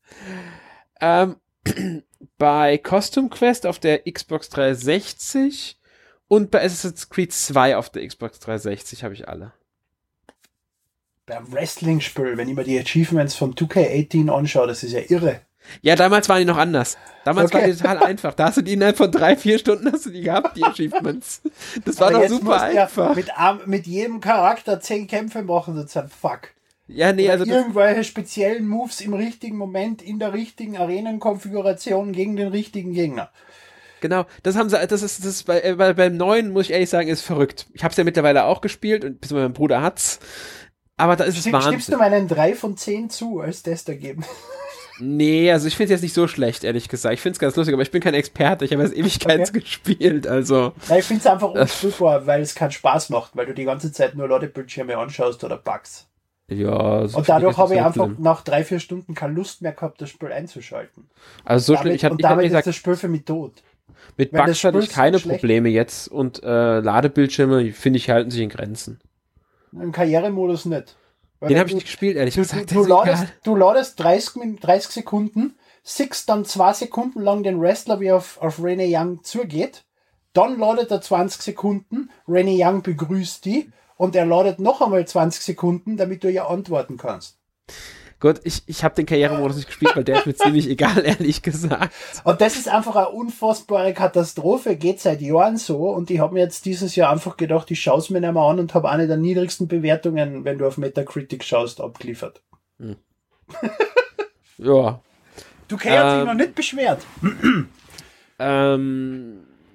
Bei Costume Quest auf der Xbox 360 und bei Assassin's Creed 2 auf der Xbox 360 habe ich alle. Beim Wrestling-Spiel, wenn ich mir die Achievements von 2K18 anschaue, das ist ja irre. Ja, damals waren die noch anders. Damals waren die total einfach. Da hast du die innerhalb von 3-4 Stunden hast du die gehabt, die Achievements. Das war doch super einfach. Ja mit jedem Charakter 10 Kämpfe machen, das ist ein Fuck. Ja, nee, oder also irgendwelche speziellen Moves im richtigen Moment, in der richtigen Arenenkonfiguration gegen den richtigen Gegner. Genau, das ist beim neuen, muss ich ehrlich sagen, ist verrückt. Ich habe es ja mittlerweile auch gespielt und bis mein Bruder hat's. Aber da ist es Wahnsinn. Stimmst du meinen 3 von 10 zu als Testergebnis? Nee, also ich finde es jetzt nicht so schlecht, ehrlich gesagt. Ich finde es ganz lustig, aber ich bin kein Experte. Ich habe jetzt Ewigkeiten gespielt, also. Ja, ich finde es einfach unspielbar, weil es keinen Spaß macht, weil du die ganze Zeit nur Ladebildschirme anschaust oder Bugs. Ja, so und dadurch habe ich einfach nach 3-4 Stunden keine Lust mehr gehabt, das Spiel einzuschalten. Also so schlimm, damit ist das Spiel für mich tot. Mit Bugs hatte ich keine Probleme jetzt und Ladebildschirme, finde ich, halten sich in Grenzen. Im Karrieremodus nicht. Den habe ich nicht gespielt, ehrlich gesagt. Du ladest 30 Sekunden, siehst dann 2 Sekunden lang den Wrestler, wie auf Renee Young zugeht. Dann ladet er 20 Sekunden, Renee Young begrüßt die und er ladet noch einmal 20 Sekunden, damit du ihr antworten kannst. Gut, ich habe den Karrieremodus nicht gespielt, weil der ist mir ziemlich egal, ehrlich gesagt. Und das ist einfach eine unfassbare Katastrophe, geht seit Jahren so und ich habe mir jetzt dieses Jahr einfach gedacht, ich schaue es mir nicht mehr an und habe eine der niedrigsten Bewertungen, wenn du auf Metacritic schaust, abgeliefert. Ja. Du hast dich noch nicht beschwert.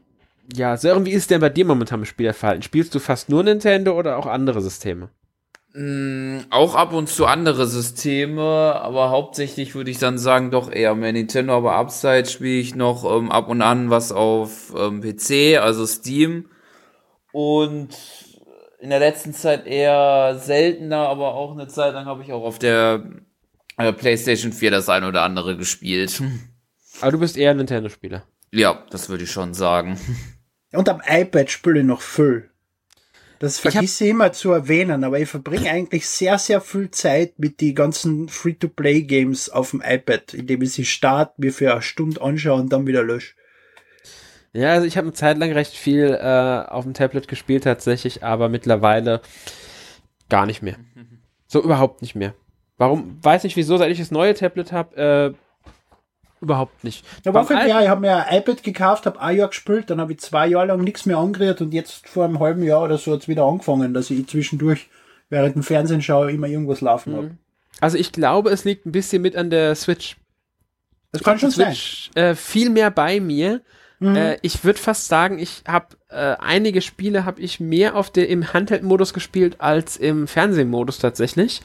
Ja, Sören, wie ist denn bei dir momentan im Spielerverhalten? Spielst du fast nur Nintendo oder auch andere Systeme? Auch ab und zu andere Systeme, aber hauptsächlich würde ich dann sagen, doch eher mehr Nintendo, aber abseits spiele ich noch ab und an was auf PC, also Steam. Und in der letzten Zeit eher seltener, aber auch eine Zeit lang habe ich auch auf der PlayStation 4 das ein oder andere gespielt. Aber du bist eher ein Nintendo-Spieler. Ja, das würde ich schon sagen. Und am iPad spiele ich noch viel. Das vergesse ich immer zu erwähnen, aber ich verbringe eigentlich sehr, sehr viel Zeit mit die ganzen Free-to-Play-Games auf dem iPad, indem ich sie starte, mir für eine Stunde anschaue und dann wieder lösche. Ja, also ich habe eine Zeit lang recht viel auf dem Tablet gespielt tatsächlich, aber mittlerweile gar nicht mehr. So überhaupt nicht mehr. Warum? Weiß nicht wieso, seit ich das neue Tablet habe, überhaupt nicht. Ich habe mir ein iPad gekauft, habe ein Jahr gespielt, dann habe ich 2 Jahre lang nichts mehr angerührt und jetzt vor einem halben Jahr oder so hat es wieder angefangen, dass ich zwischendurch während dem Fernsehen schaue immer irgendwas laufen habe. Also ich glaube, es liegt ein bisschen mit an der Switch. Das kann schon sein. Viel mehr bei mir. Ich würde fast sagen, ich habe einige Spiele habe ich mehr im Handheld-Modus gespielt als im Fernsehmodus tatsächlich.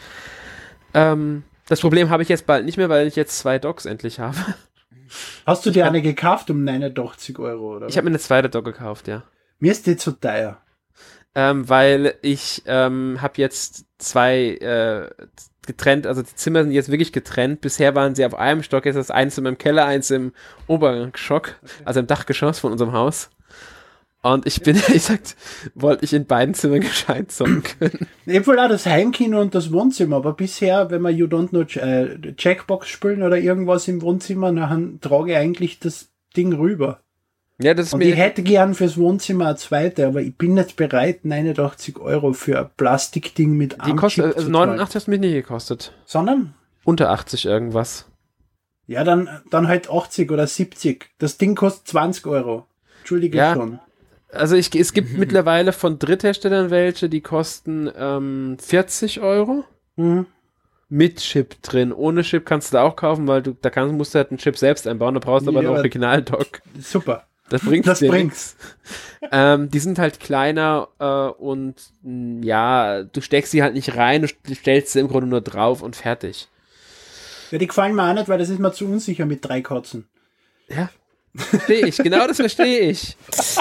Das Problem habe ich jetzt bald nicht mehr, weil ich jetzt 2 Docks endlich habe. Hast du dir eine gekauft um 89 €, oder? Ich habe mir eine zweite Dock gekauft, ja. Mir ist die zu teuer. Weil ich habe jetzt 2 getrennt, also die Zimmer sind jetzt wirklich getrennt. Bisher waren sie auf einem Stock, jetzt ist das eins im Keller, eins im Obergeschock, also im Dachgeschoss von unserem Haus. Und ich bin, ehrlich gesagt, wollte ich in beiden Zimmern gescheit zocken können. Ich will auch das Heimkino und das Wohnzimmer, aber bisher, wenn wir You Don't Know Jackbox spielen oder irgendwas im Wohnzimmer, dann trage ich eigentlich das Ding rüber. Ja, das ist und ich hätte gern fürs Wohnzimmer eine zweite, aber ich bin nicht bereit, 89 € für ein Plastikding mit Die kostet, also 89 hat es mich nicht gekostet. Sondern? Unter 80 irgendwas. Ja, dann halt 80 oder 70. Das Ding kostet 20 €. Entschuldige schon. Also es gibt mittlerweile von Drittherstellern welche, die kosten 40 €. Mit Chip drin. Ohne Chip kannst du da auch kaufen, weil musst du halt einen Chip selbst einbauen, da brauchst du aber einen Original-Dock. Super. Das bringt's. Die sind halt kleiner und ja, du steckst sie halt nicht rein, du stellst sie im Grunde nur drauf und fertig. Ja, die gefallen mir auch nicht, weil das ist mir zu unsicher mit 3 Katzen. Ja, verstehe ich. Genau das verstehe ich.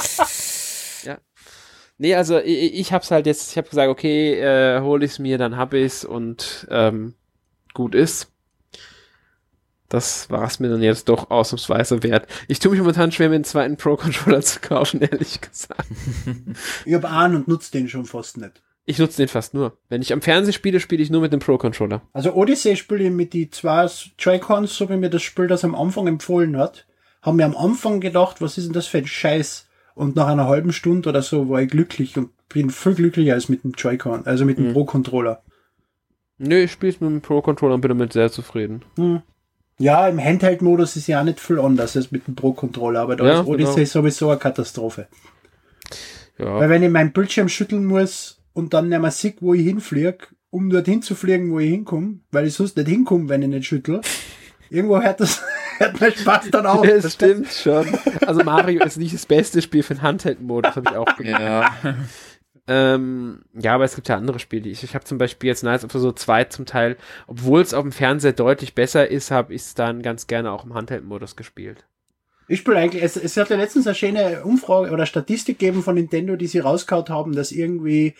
Ja. Nee, also ich hab's halt jetzt, ich habe gesagt, okay, hol ich's mir, dann hab ich's und gut ist. Das war es mir dann jetzt doch ausnahmsweise wert. Ich tue mich momentan schwer, mir einen zweiten Pro-Controller zu kaufen, ehrlich gesagt. Ich habe einen und nutze den schon fast nicht. Ich nutze den fast nur. Wenn ich am Fernsehen spiele, spiele ich nur mit dem Pro-Controller. Also Odyssey spiele ich mit die 2 Joy-Cons, so wie mir das Spiel das am Anfang empfohlen hat. Haben mir am Anfang gedacht, was ist denn das für ein Scheiß? Und nach einer halben Stunde oder so war ich glücklich und bin viel glücklicher als mit dem Joy-Con, also mit dem Pro-Controller. Nö, ich spiele es mit dem Pro-Controller und bin damit sehr zufrieden. Ja, im Handheld-Modus ist ja auch nicht viel anders als mit dem Pro-Controller, aber da ist Odyssey sowieso eine Katastrophe. Ja. Weil wenn ich meinen Bildschirm schütteln muss und dann nicht mehr sehe, wo ich hinfliege, um dorthin zu fliegen, wo ich hinkomme, weil ich sonst nicht hinkomme, wenn ich nicht schüttel, irgendwo hört mein Spaß dann auf. Das stimmt schon. Also Mario ist nicht das beste Spiel für den Handheld-Modus, habe ich auch gemerkt. Ja, aber es gibt ja andere Spiele. Ich habe zum Beispiel jetzt Nights of the 2 zum Teil, obwohl es auf dem Fernseher deutlich besser ist, habe ich es dann ganz gerne auch im Handheld-Modus gespielt. Ich spiele eigentlich, es hat ja letztens eine schöne Umfrage oder Statistik gegeben von Nintendo, die sie rausgehauen haben, dass irgendwie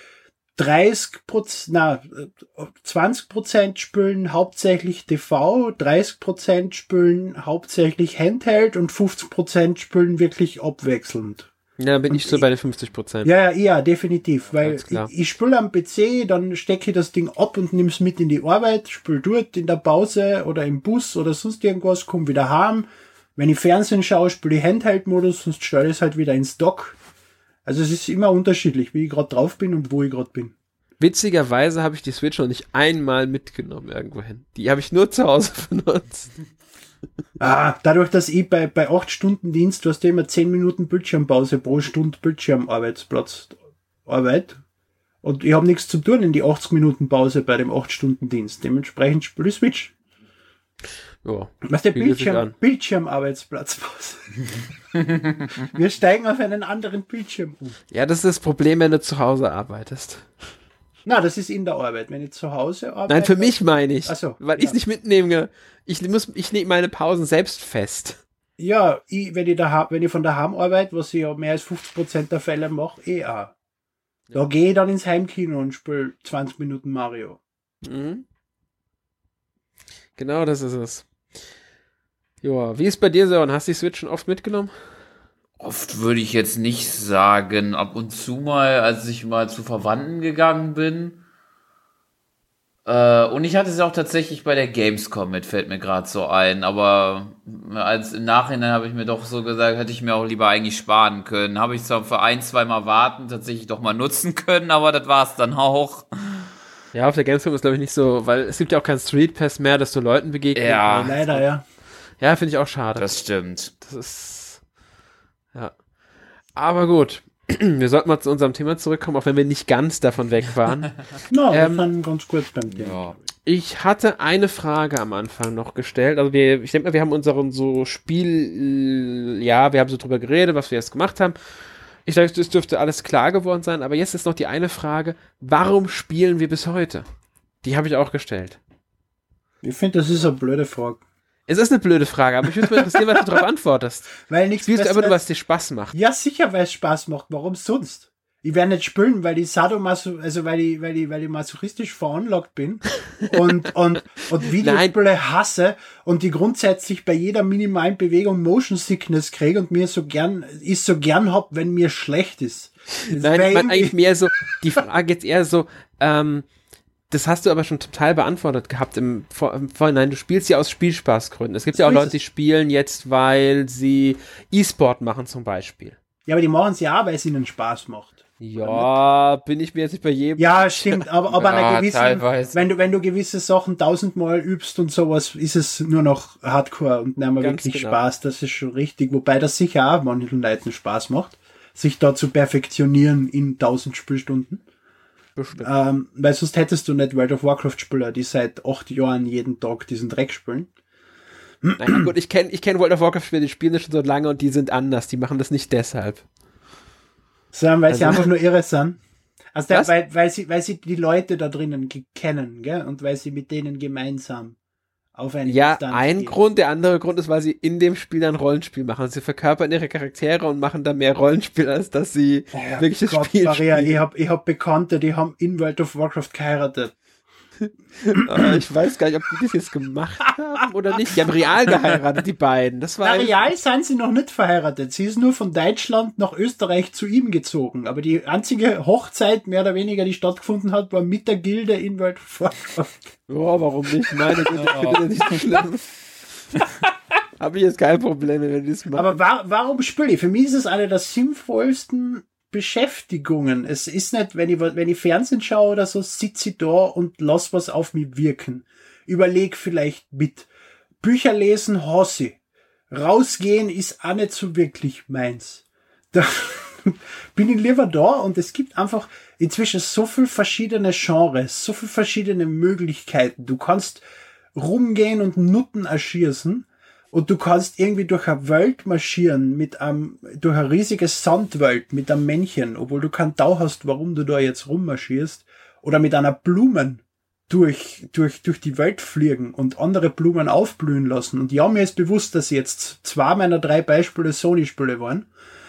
20% spielen hauptsächlich TV, 30% spielen hauptsächlich Handheld und 50% spielen wirklich abwechselnd. Ja, bin ich so bei den 50%. Ja, definitiv, weil ich spiele am PC, dann stecke ich das Ding ab und nehme es mit in die Arbeit, spiele dort in der Pause oder im Bus oder sonst irgendwas, komme wieder heim. Wenn ich Fernsehen schaue, spiele ich Handheld-Modus, sonst stelle ich es halt wieder ins Dock. Also es ist immer unterschiedlich, wie ich gerade drauf bin und wo ich gerade bin. Witzigerweise habe ich die Switch noch nicht einmal mitgenommen irgendwohin. Die habe ich nur zu Hause benutzt. Dadurch, dass ich bei 8 Stunden Dienst, du hast ja immer 10 Minuten Bildschirmpause pro Stunde Bildschirmarbeitsplatz Arbeit. Und ich habe nichts zu tun in die 80 Minuten Pause bei dem 8 Stunden Dienst. Dementsprechend spiele ich Switch. Ja, was der Bildschirmarbeitsplatzpause. Wir steigen auf einen anderen Bildschirm um. Ja, das ist das Problem, wenn du zu Hause arbeitest. Na, das ist in der Arbeit. Wenn ich zu Hause arbeite. Nein, für mich meine ich. Ach so, weil ich es nicht mitnehme. Ich nehme meine Pausen selbst fest. Ja, wenn ich von daheim arbeite, was ich ja mehr als 50% der Fälle mache, auch. Da gehe ich dann ins Heimkino und spiele 20 Minuten Mario. Mhm. Genau, das ist es. Joa, wie ist bei dir, Sören? Hast du die Switch schon oft mitgenommen? Oft würde ich jetzt nicht sagen. Ab und zu mal, als ich mal zu Verwandten gegangen bin. Und ich hatte es auch tatsächlich bei der Gamescom mit, fällt mir gerade so ein. Aber im Nachhinein habe ich mir doch so gesagt, hätte ich mir auch lieber eigentlich sparen können. Habe ich zwar für 1-2 Mal warten tatsächlich doch mal nutzen können, aber das war es dann auch. Ja, auf der Gamescom ist glaube ich nicht so, weil es gibt ja auch kein Street Pass mehr, dass du Leuten begegnen Ja. kannst. Leider, ja. Ja, finde ich auch schade. Das stimmt. Das ist, ja. Aber gut. Wir sollten mal zu unserem Thema zurückkommen, auch wenn wir nicht ganz davon weg waren. No, wir waren ganz gut beim Thema. Ja. Ich hatte eine Frage am Anfang noch gestellt. Also ich denke mal, wir haben unseren so Spiel, wir haben so drüber geredet, was wir jetzt gemacht haben. Ich glaube, es dürfte alles klar geworden sein, aber jetzt ist noch die eine Frage, warum spielen wir bis heute? Die habe ich auch gestellt. Ich finde, das ist eine blöde Frage. Es ist eine blöde Frage, aber ich würde mich interessieren, was du darauf antwortest. Weil nichts Spielst du einfach nur, Besseres- was dir Spaß macht? Ja, sicher, weil es Spaß macht. Warum sonst? Ich werde nicht spielen, weil ich weil ich masochistisch veranlagt bin und Videospiele hasse und die grundsätzlich bei jeder minimalen Bewegung Motion Sickness kriege und ich so gern hab, wenn mir schlecht ist. Das Nein, wär ich meine irgendwie- eigentlich mehr so, die Frage jetzt eher so, das hast du aber schon total beantwortet gehabt im Vorhinein. Du spielst ja aus Spielspaßgründen. Es gibt ja auch So ist Leute, die spielen jetzt, weil sie E-Sport machen zum Beispiel. Ja, aber die machen es ja auch, weil es ihnen Spaß macht. Ja, bin ich mir jetzt nicht bei jedem. Ja, stimmt, aber Ja, einer gewissen, teilweise. wenn du gewisse Sachen 1000-mal übst und sowas, ist es nur noch Hardcore und nicht mehr Ganz wirklich genau. Spaß. Das ist schon richtig, wobei das sicher auch manchen Leuten Spaß macht, sich da zu perfektionieren in 1000 Spielstunden. Bestimmt. Weil sonst hättest du nicht World of Warcraft Spieler, die seit 8 Jahren jeden Tag diesen Dreck spielen. Naja, gut, ich kenn World of Warcraft-Spiele, die spielen das schon so lange und die sind anders. Die machen das nicht deshalb. Sondern weil sie Also- einfach nur irre sind. Also Was? weil sie die Leute da drinnen kennen, gell? Und weil sie mit denen gemeinsam auf eine Ja, Instanz ein gehen. Grund. Der andere Grund ist, weil sie in dem Spiel dann Rollenspiel machen. Sie verkörpern ihre Charaktere und machen da mehr Rollenspiel, als dass sie Ja, wirklich das Gott, Spiel Maria, spielen. ich hab Bekannte, die haben in World of Warcraft geheiratet. Ich weiß gar nicht, ob die das jetzt gemacht haben oder nicht. Die haben real geheiratet, die beiden. Das war Na, real sind sie noch nicht verheiratet. Sie ist nur von Deutschland nach Österreich zu ihm gezogen. Aber die einzige Hochzeit, mehr oder weniger, die stattgefunden hat, war mit der Gilde in World of Warcraft. Ja, warum nicht? Meine Güte, ich finde das nicht so schlimm. Habe ich jetzt kein Problem, wenn die das machen. Aber warum spiele ich? Für mich ist es eine der sinnvollsten Beschäftigungen. Es ist nicht, wenn ich Fernsehen schaue oder so, sitze ich da und lass was auf mich wirken. Überleg vielleicht mit. Bücher lesen, hasse ich. Rausgehen ist auch nicht so wirklich meins. Da bin ich lieber da und es gibt einfach inzwischen so viel verschiedene Genres, so viel verschiedene Möglichkeiten. Du kannst rumgehen und Nutten erschießen. Und du kannst irgendwie durch eine Welt marschieren durch eine riesige Sandwelt mit einem Männchen, obwohl du keinen Tau hast, warum du da jetzt rummarschierst. Oder mit einer Blumen durch die Welt fliegen und andere Blumen aufblühen lassen. Und ja, mir ist bewusst, dass jetzt 2 meiner 3 Beispiele Sony-Spiele waren.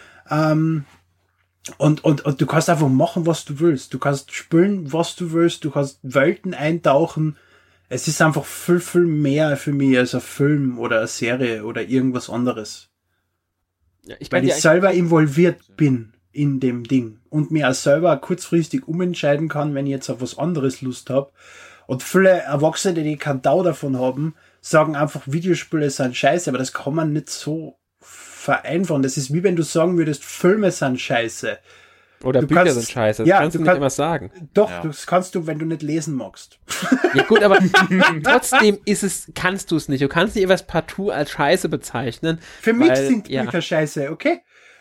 Und du kannst einfach machen, was du willst. Du kannst spielen, was du willst. Du kannst Welten eintauchen. Es ist einfach viel, viel mehr für mich als ein Film oder eine Serie oder irgendwas anderes. Ja, Weil ich selber involviert bin in dem Ding und mir auch selber kurzfristig umentscheiden kann, wenn ich jetzt auf was anderes Lust habe. Und viele Erwachsene, die keinen Tau davon haben, sagen einfach, Videospiele sind scheiße, aber das kann man nicht so vereinfachen. Das ist wie wenn du sagen würdest, Filme sind scheiße. Oder du Bücher kannst- sind scheiße. Das ja, kannst du du nicht kannst- immer sagen. Doch, Ja. das kannst du, wenn du nicht lesen magst. Ja gut, aber trotzdem kannst du es nicht. Du kannst nicht etwas partout als scheiße bezeichnen. Für mich weil, sind ja. Bücher scheiße, okay?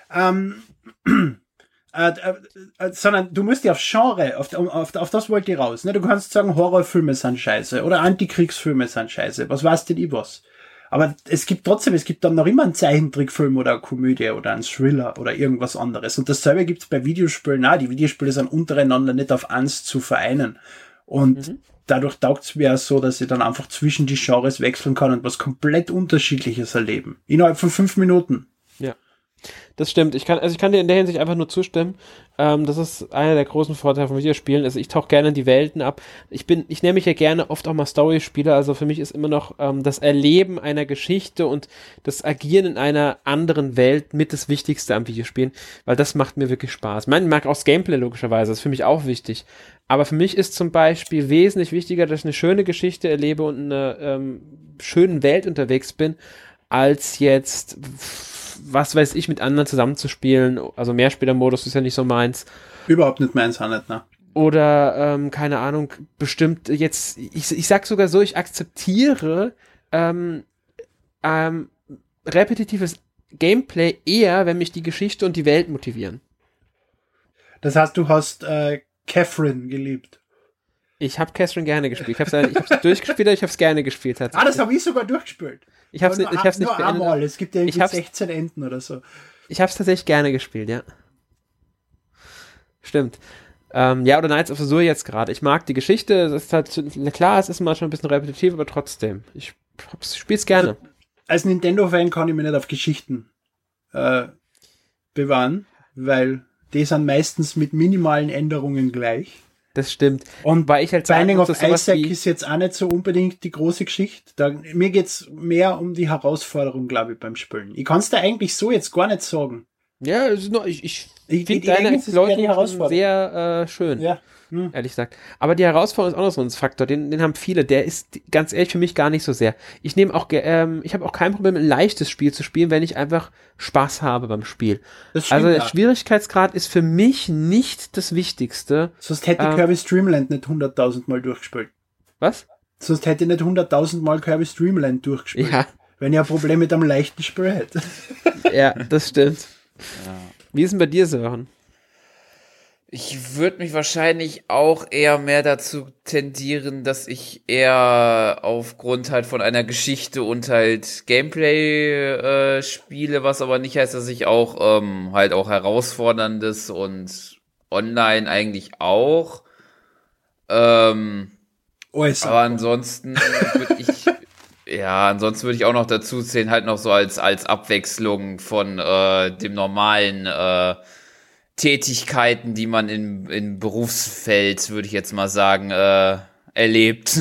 Sondern du musst ja auf Genre, auf das wollte ich raus. Ne? Du kannst sagen, Horrorfilme sind scheiße oder Antikriegsfilme sind scheiße. Was weißt denn ich was? Aber es gibt dann noch immer einen Zeichentrickfilm oder eine Komödie oder einen Thriller oder irgendwas anderes. Und dasselbe gibt's bei Videospielen auch. Die Videospiele sind untereinander nicht auf eins zu vereinen. Und dadurch taugt's mir auch so, dass ich dann einfach zwischen die Genres wechseln kann und was komplett Unterschiedliches erleben. Innerhalb von 5 Minuten. Ja. Das stimmt. Ich kann dir in der Hinsicht einfach nur zustimmen. Das ist einer der großen Vorteile von Videospielen. Also ich tauche gerne in die Welten ab. Ich nehme mich ja gerne oft auch mal Story-Spieler. Also für mich ist immer noch das Erleben einer Geschichte und das Agieren in einer anderen Welt mit das Wichtigste am Videospielen, weil das macht mir wirklich Spaß. Man mag auch das Gameplay logischerweise, das ist für mich auch wichtig. Aber für mich ist zum Beispiel wesentlich wichtiger, dass ich eine schöne Geschichte erlebe und in einer schönen Welt unterwegs bin, als jetzt was weiß ich, mit anderen zusammenzuspielen. Also Mehrspielermodus ist ja nicht so meins. Überhaupt nicht meins, auch nicht, ne? Oder, keine Ahnung, bestimmt jetzt, ich sag sogar so, ich akzeptiere repetitives Gameplay eher, wenn mich die Geschichte und die Welt motivieren. Das heißt, du hast Catherine geliebt. Ich habe Catherine gerne gespielt. Ich habe es durchgespielt, aber ich habe es gerne gespielt. Das habe ich sogar durchgespielt. Ich hab's nicht nur beendet. einmal. Es gibt ja irgendwie 16 Enden oder so. Ich habe es tatsächlich gerne gespielt, ja. Stimmt. Ja, oder Knights of Azur jetzt gerade. Ich mag die Geschichte. Es ist halt, klar, es ist manchmal ein bisschen repetitiv, aber trotzdem. Ich spiele es gerne. Als Nintendo-Fan kann ich mich nicht auf Geschichten bewahren, weil die sind meistens mit minimalen Änderungen gleich. Das stimmt. Und weil ich halt Binding of Isaac ist jetzt auch nicht so unbedingt die große Geschichte. Mir geht's mehr um die Herausforderung, glaube ich, beim Spielen. Ich kann's da eigentlich so jetzt gar nicht sagen. Ja, also ich finde deine Exploitation sehr schön. Ja. Ehrlich gesagt. Aber die Herausforderung ist auch noch so ein Faktor, den haben viele, der ist ganz ehrlich für mich gar nicht so sehr. Ich habe auch kein Problem, ein leichtes Spiel zu spielen, wenn ich einfach Spaß habe beim Spiel. Also der Schwierigkeitsgrad ist für mich nicht das Wichtigste. Sonst hätte Kirby's Dream Land nicht 100.000 Mal durchgespielt. Was? Sonst hätte ich nicht 100.000 Mal Kirby's Dream Land durchgespielt. Ja. Wenn ich ein Problem mit einem leichten Spiel hätte. Ja, das stimmt. Ja. Wie ist denn bei dir, Sören? Ich würde mich wahrscheinlich auch eher mehr dazu tendieren, dass ich eher aufgrund halt von einer Geschichte und halt Gameplay spiele, was aber nicht heißt, dass ich auch halt auch herausforderndes und online eigentlich auch. Aber ansonsten würde ich auch noch dazu zählen, halt noch so als Abwechslung von dem normalen Tätigkeiten, die man im Berufsfeld, würde ich jetzt mal sagen, erlebt.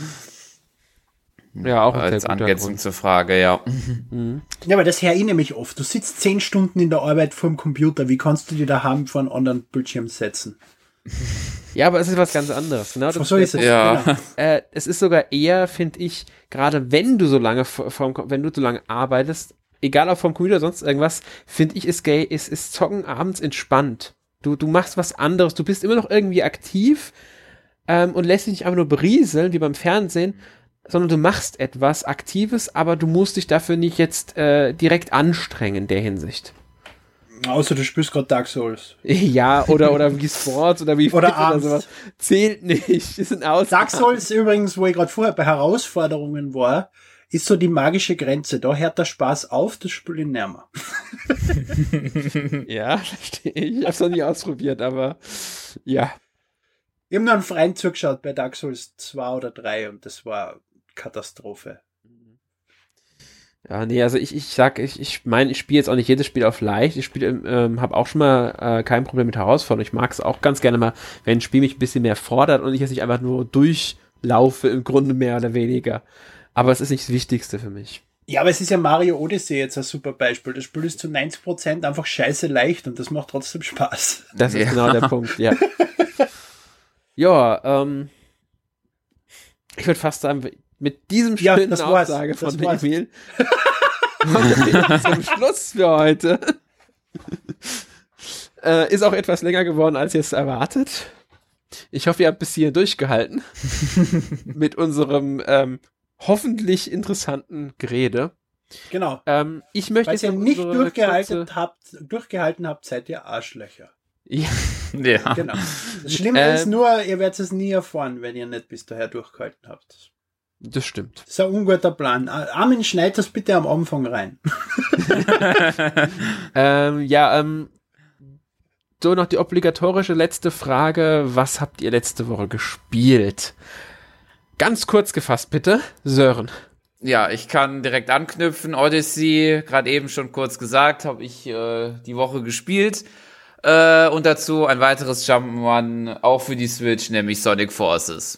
Ja, auch als Angrenzung zur Frage, ja. Ja, aber das höre ich nämlich oft. Du sitzt 10 Stunden in der Arbeit vor dem Computer. Wie kannst du dir daheim vor einen anderen Bildschirm setzen? Ja, aber es ist was ganz anderes. Genau, so ist es. Ja. Genau. Es ist sogar eher, finde ich, gerade wenn du so lange arbeitest, egal ob vom Computer oder sonst irgendwas, finde ich, ist Zocken abends entspannt. Du machst was anderes, du bist immer noch irgendwie aktiv und lässt dich nicht einfach nur berieseln, wie beim Fernsehen, sondern du machst etwas Aktives, aber du musst dich dafür nicht jetzt direkt anstrengen in der Hinsicht. Außer du spielst gerade Dark Souls. Ja, oder wie Sports oder wie oder Arzt. sowas. Zählt nicht. Das sind Dark Souls übrigens, wo ich gerade vorher bei Herausforderungen war, ist so die magische Grenze. Da hört der Spaß auf, das Spiel nicht mehr. Ja, verstehe ich. Ich hab's noch nie ausprobiert, aber ja. Ich habe nur einen Freund zugeschaut bei Dark Souls 2 oder 3 und das war Katastrophe. Ja, nee, also ich meine, ich spiele jetzt auch nicht jedes Spiel auf leicht. Ich habe auch schon mal kein Problem mit Herausforderungen. Ich mag es auch ganz gerne mal, wenn ein Spiel mich ein bisschen mehr fordert und ich jetzt nicht einfach nur durchlaufe, im Grunde mehr oder weniger. Aber es ist nicht das Wichtigste für mich. Ja, aber es ist ja Mario Odyssey jetzt ein super Beispiel. Das Spiel ist zu 90% einfach scheiße leicht und das macht trotzdem Spaß. Das ist genau der Punkt, ja. Ja, ich würde fast sagen, mit diesem schönen Aussage von Emil zum Schluss für heute. Ist auch etwas länger geworden, als ihr es erwartet. Ich hoffe, ihr habt bis hier durchgehalten mit unserem hoffentlich interessanten Gerede. Genau. Ich möchte Falls ihr nicht durchgehalten habt, seid ihr Arschlöcher. Ja. Ja. Genau. Das Schlimme ist nur, ihr werdet es nie erfahren, wenn ihr nicht bis daher durchgehalten habt. Das stimmt. Das ist ein unguter Plan. Armin, schneid das bitte am Anfang rein. So noch die obligatorische letzte Frage. Was habt ihr letzte Woche gespielt? Ganz kurz gefasst, bitte. Sören. Ja, ich kann direkt anknüpfen. Odyssey, gerade eben schon kurz gesagt, habe ich die Woche gespielt. Und dazu ein weiteres Jump'n'Run, auch für die Switch, nämlich Sonic Forces.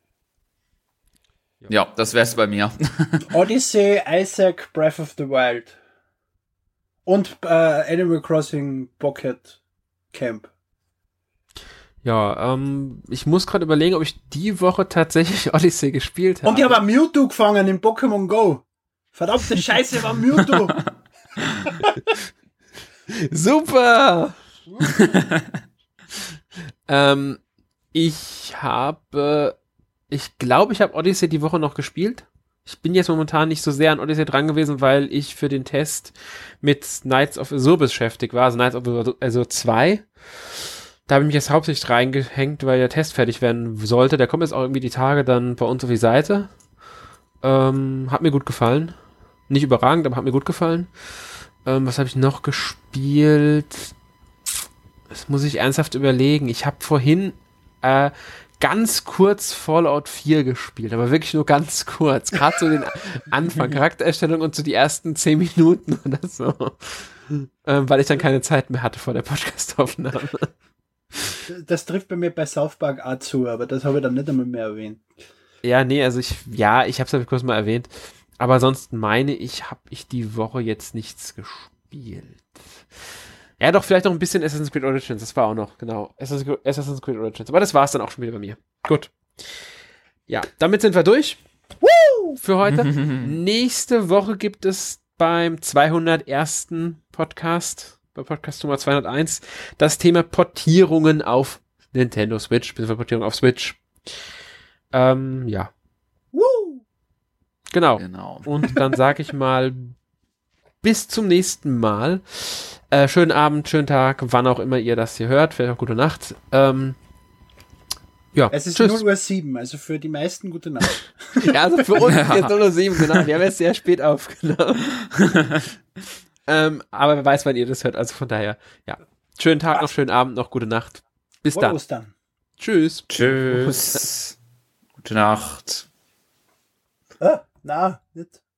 Ja, das wär's bei mir. Odyssey, Isaac, Breath of the Wild. Und Animal Crossing Pocket Camp. Ja, ich muss gerade überlegen, ob ich die Woche tatsächlich Odyssey gespielt habe. Und ich habe Mewtwo gefangen in Pokémon Go. Verdammte Scheiße, war Mewtwo. Super! Ich glaube, ich habe Odyssey die Woche noch gespielt. Ich bin jetzt momentan nicht so sehr an Odyssey dran gewesen, weil ich für den Test mit Knights of Azure beschäftigt war, also Knights of Azure 2. Da habe ich mich jetzt hauptsächlich reingehängt, weil der Test fertig werden sollte. Der kommt jetzt auch irgendwie die Tage dann bei uns auf die Seite. Hat mir gut gefallen. Nicht überragend, aber hat mir gut gefallen. Was habe ich noch gespielt? Das muss ich ernsthaft überlegen. Ich habe vorhin ganz kurz Fallout 4 gespielt, aber wirklich nur ganz kurz. Gerade so den Anfang, Charaktererstellung und so die ersten 10 Minuten oder so. Weil ich dann keine Zeit mehr hatte vor der Podcast-Aufnahme. Das trifft bei mir bei South Park auch zu, aber das habe ich dann nicht einmal mehr erwähnt. Ja, nee, also ich habe es ja kurz mal erwähnt, aber sonst meine ich, habe ich die Woche jetzt nichts gespielt. Ja, doch, vielleicht noch ein bisschen Assassin's Creed Origins, das war auch noch, genau, Assassin's Creed Origins, aber das war es dann auch schon wieder bei mir. Gut. Ja, damit sind wir durch. Für heute. Nächste Woche gibt es beim 201. Podcast, bei Podcast Nummer 201, das Thema Portierungen auf Nintendo Switch, beziehungsweise Portierungen auf Switch. Ja. Genau. Und dann sage ich mal, bis zum nächsten Mal. Schönen Abend, schönen Tag, wann auch immer ihr das hier hört. Vielleicht auch gute Nacht. Ja, es ist tschüss. 0:07 Uhr, also für die meisten gute Nacht. Ja, also für uns ist jetzt 0:07 Uhr, genau. Wir haben jetzt sehr spät aufgenommen. Aber wer weiß, wann ihr das hört. Also von daher, ja. Schönen Tag noch, schönen Abend noch, gute Nacht. Bis dann. Ostern. Tschüss. Tschüss. Gute Nacht. Na, nicht.